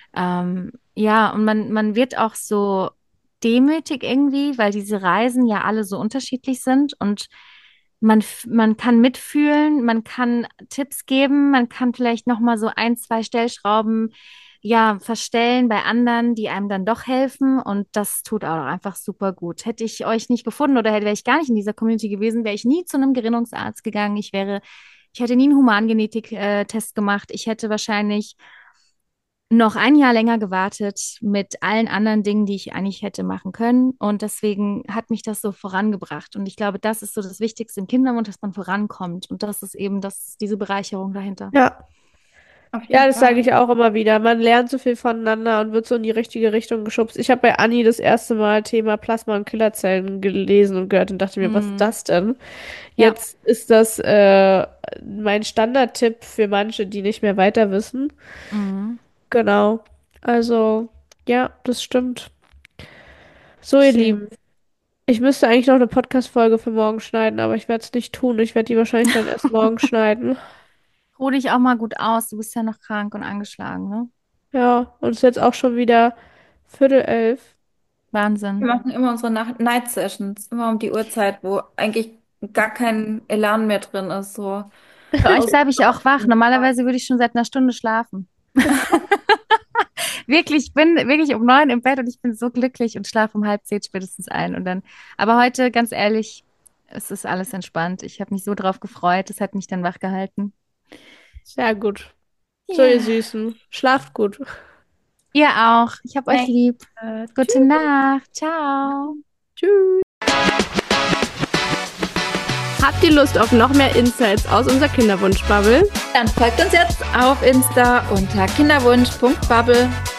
ja, und man wird auch so demütig irgendwie, weil diese Reisen ja alle so unterschiedlich sind und man kann mitfühlen, man kann Tipps geben, man kann vielleicht noch mal so ein, zwei Stellschrauben ja verstellen bei anderen, die einem dann doch helfen und das tut auch einfach super gut. Hätte ich euch nicht gefunden oder wäre ich gar nicht in dieser Community gewesen, wäre ich nie zu einem Gerinnungsarzt gegangen. Ich hätte nie einen Humangenetik-Test gemacht. Ich hätte wahrscheinlich noch ein Jahr länger gewartet mit allen anderen Dingen, die ich eigentlich hätte machen können. Und deswegen hat mich das so vorangebracht. Und ich glaube, das ist so das Wichtigste im Kinderwunsch, dass man vorankommt. Und das ist eben diese Bereicherung dahinter. Ja. Auf Ja, jeden das sage Fall. ich auch immer wieder. Man lernt so viel voneinander und wird so in die richtige Richtung geschubst. Ich habe bei Anni das erste Mal Thema Plasma- und Killerzellen gelesen und gehört und dachte mir, was ist Mm, das denn? ja, Jetzt ist das mein Standardtipp für manche, die nicht mehr weiter wissen. mm, Genau. Also, ja, das stimmt. So, ihr schön. Lieben, ich müsste eigentlich noch eine Podcast-Folge für morgen schneiden, aber ich werde es nicht tun. Ich werde die wahrscheinlich dann erst morgen schneiden. Ruh dich auch mal gut aus. Du bist ja noch krank und angeschlagen, ne? Ja, und es ist jetzt auch schon wieder Viertel elf. Wir Wahnsinn. machen immer unsere Night Sessions, immer um die Uhrzeit, wo eigentlich gar kein Elan mehr drin ist. So. Für euch bleibe ich auch wach. Normalerweise würde ich schon seit einer Stunde schlafen. Wirklich, ich bin wirklich um 9 im Bett und ich bin so glücklich und schlafe um halb 10 spätestens ein. Und dann, aber heute, ganz ehrlich, es ist alles entspannt. Ich habe mich so drauf gefreut. Das hat mich dann wach gehalten. Sehr gut. So, ihr Ja. Süßen. Schlaft gut. Ihr auch. Ich habe euch Danke. lieb. Gute Tschüss. Nacht. Ciao. Tschüss. Habt ihr Lust auf noch mehr Insights aus unserer Kinderwunsch-Bubble? Dann folgt uns jetzt auf Insta unter kinderwunsch.bubble.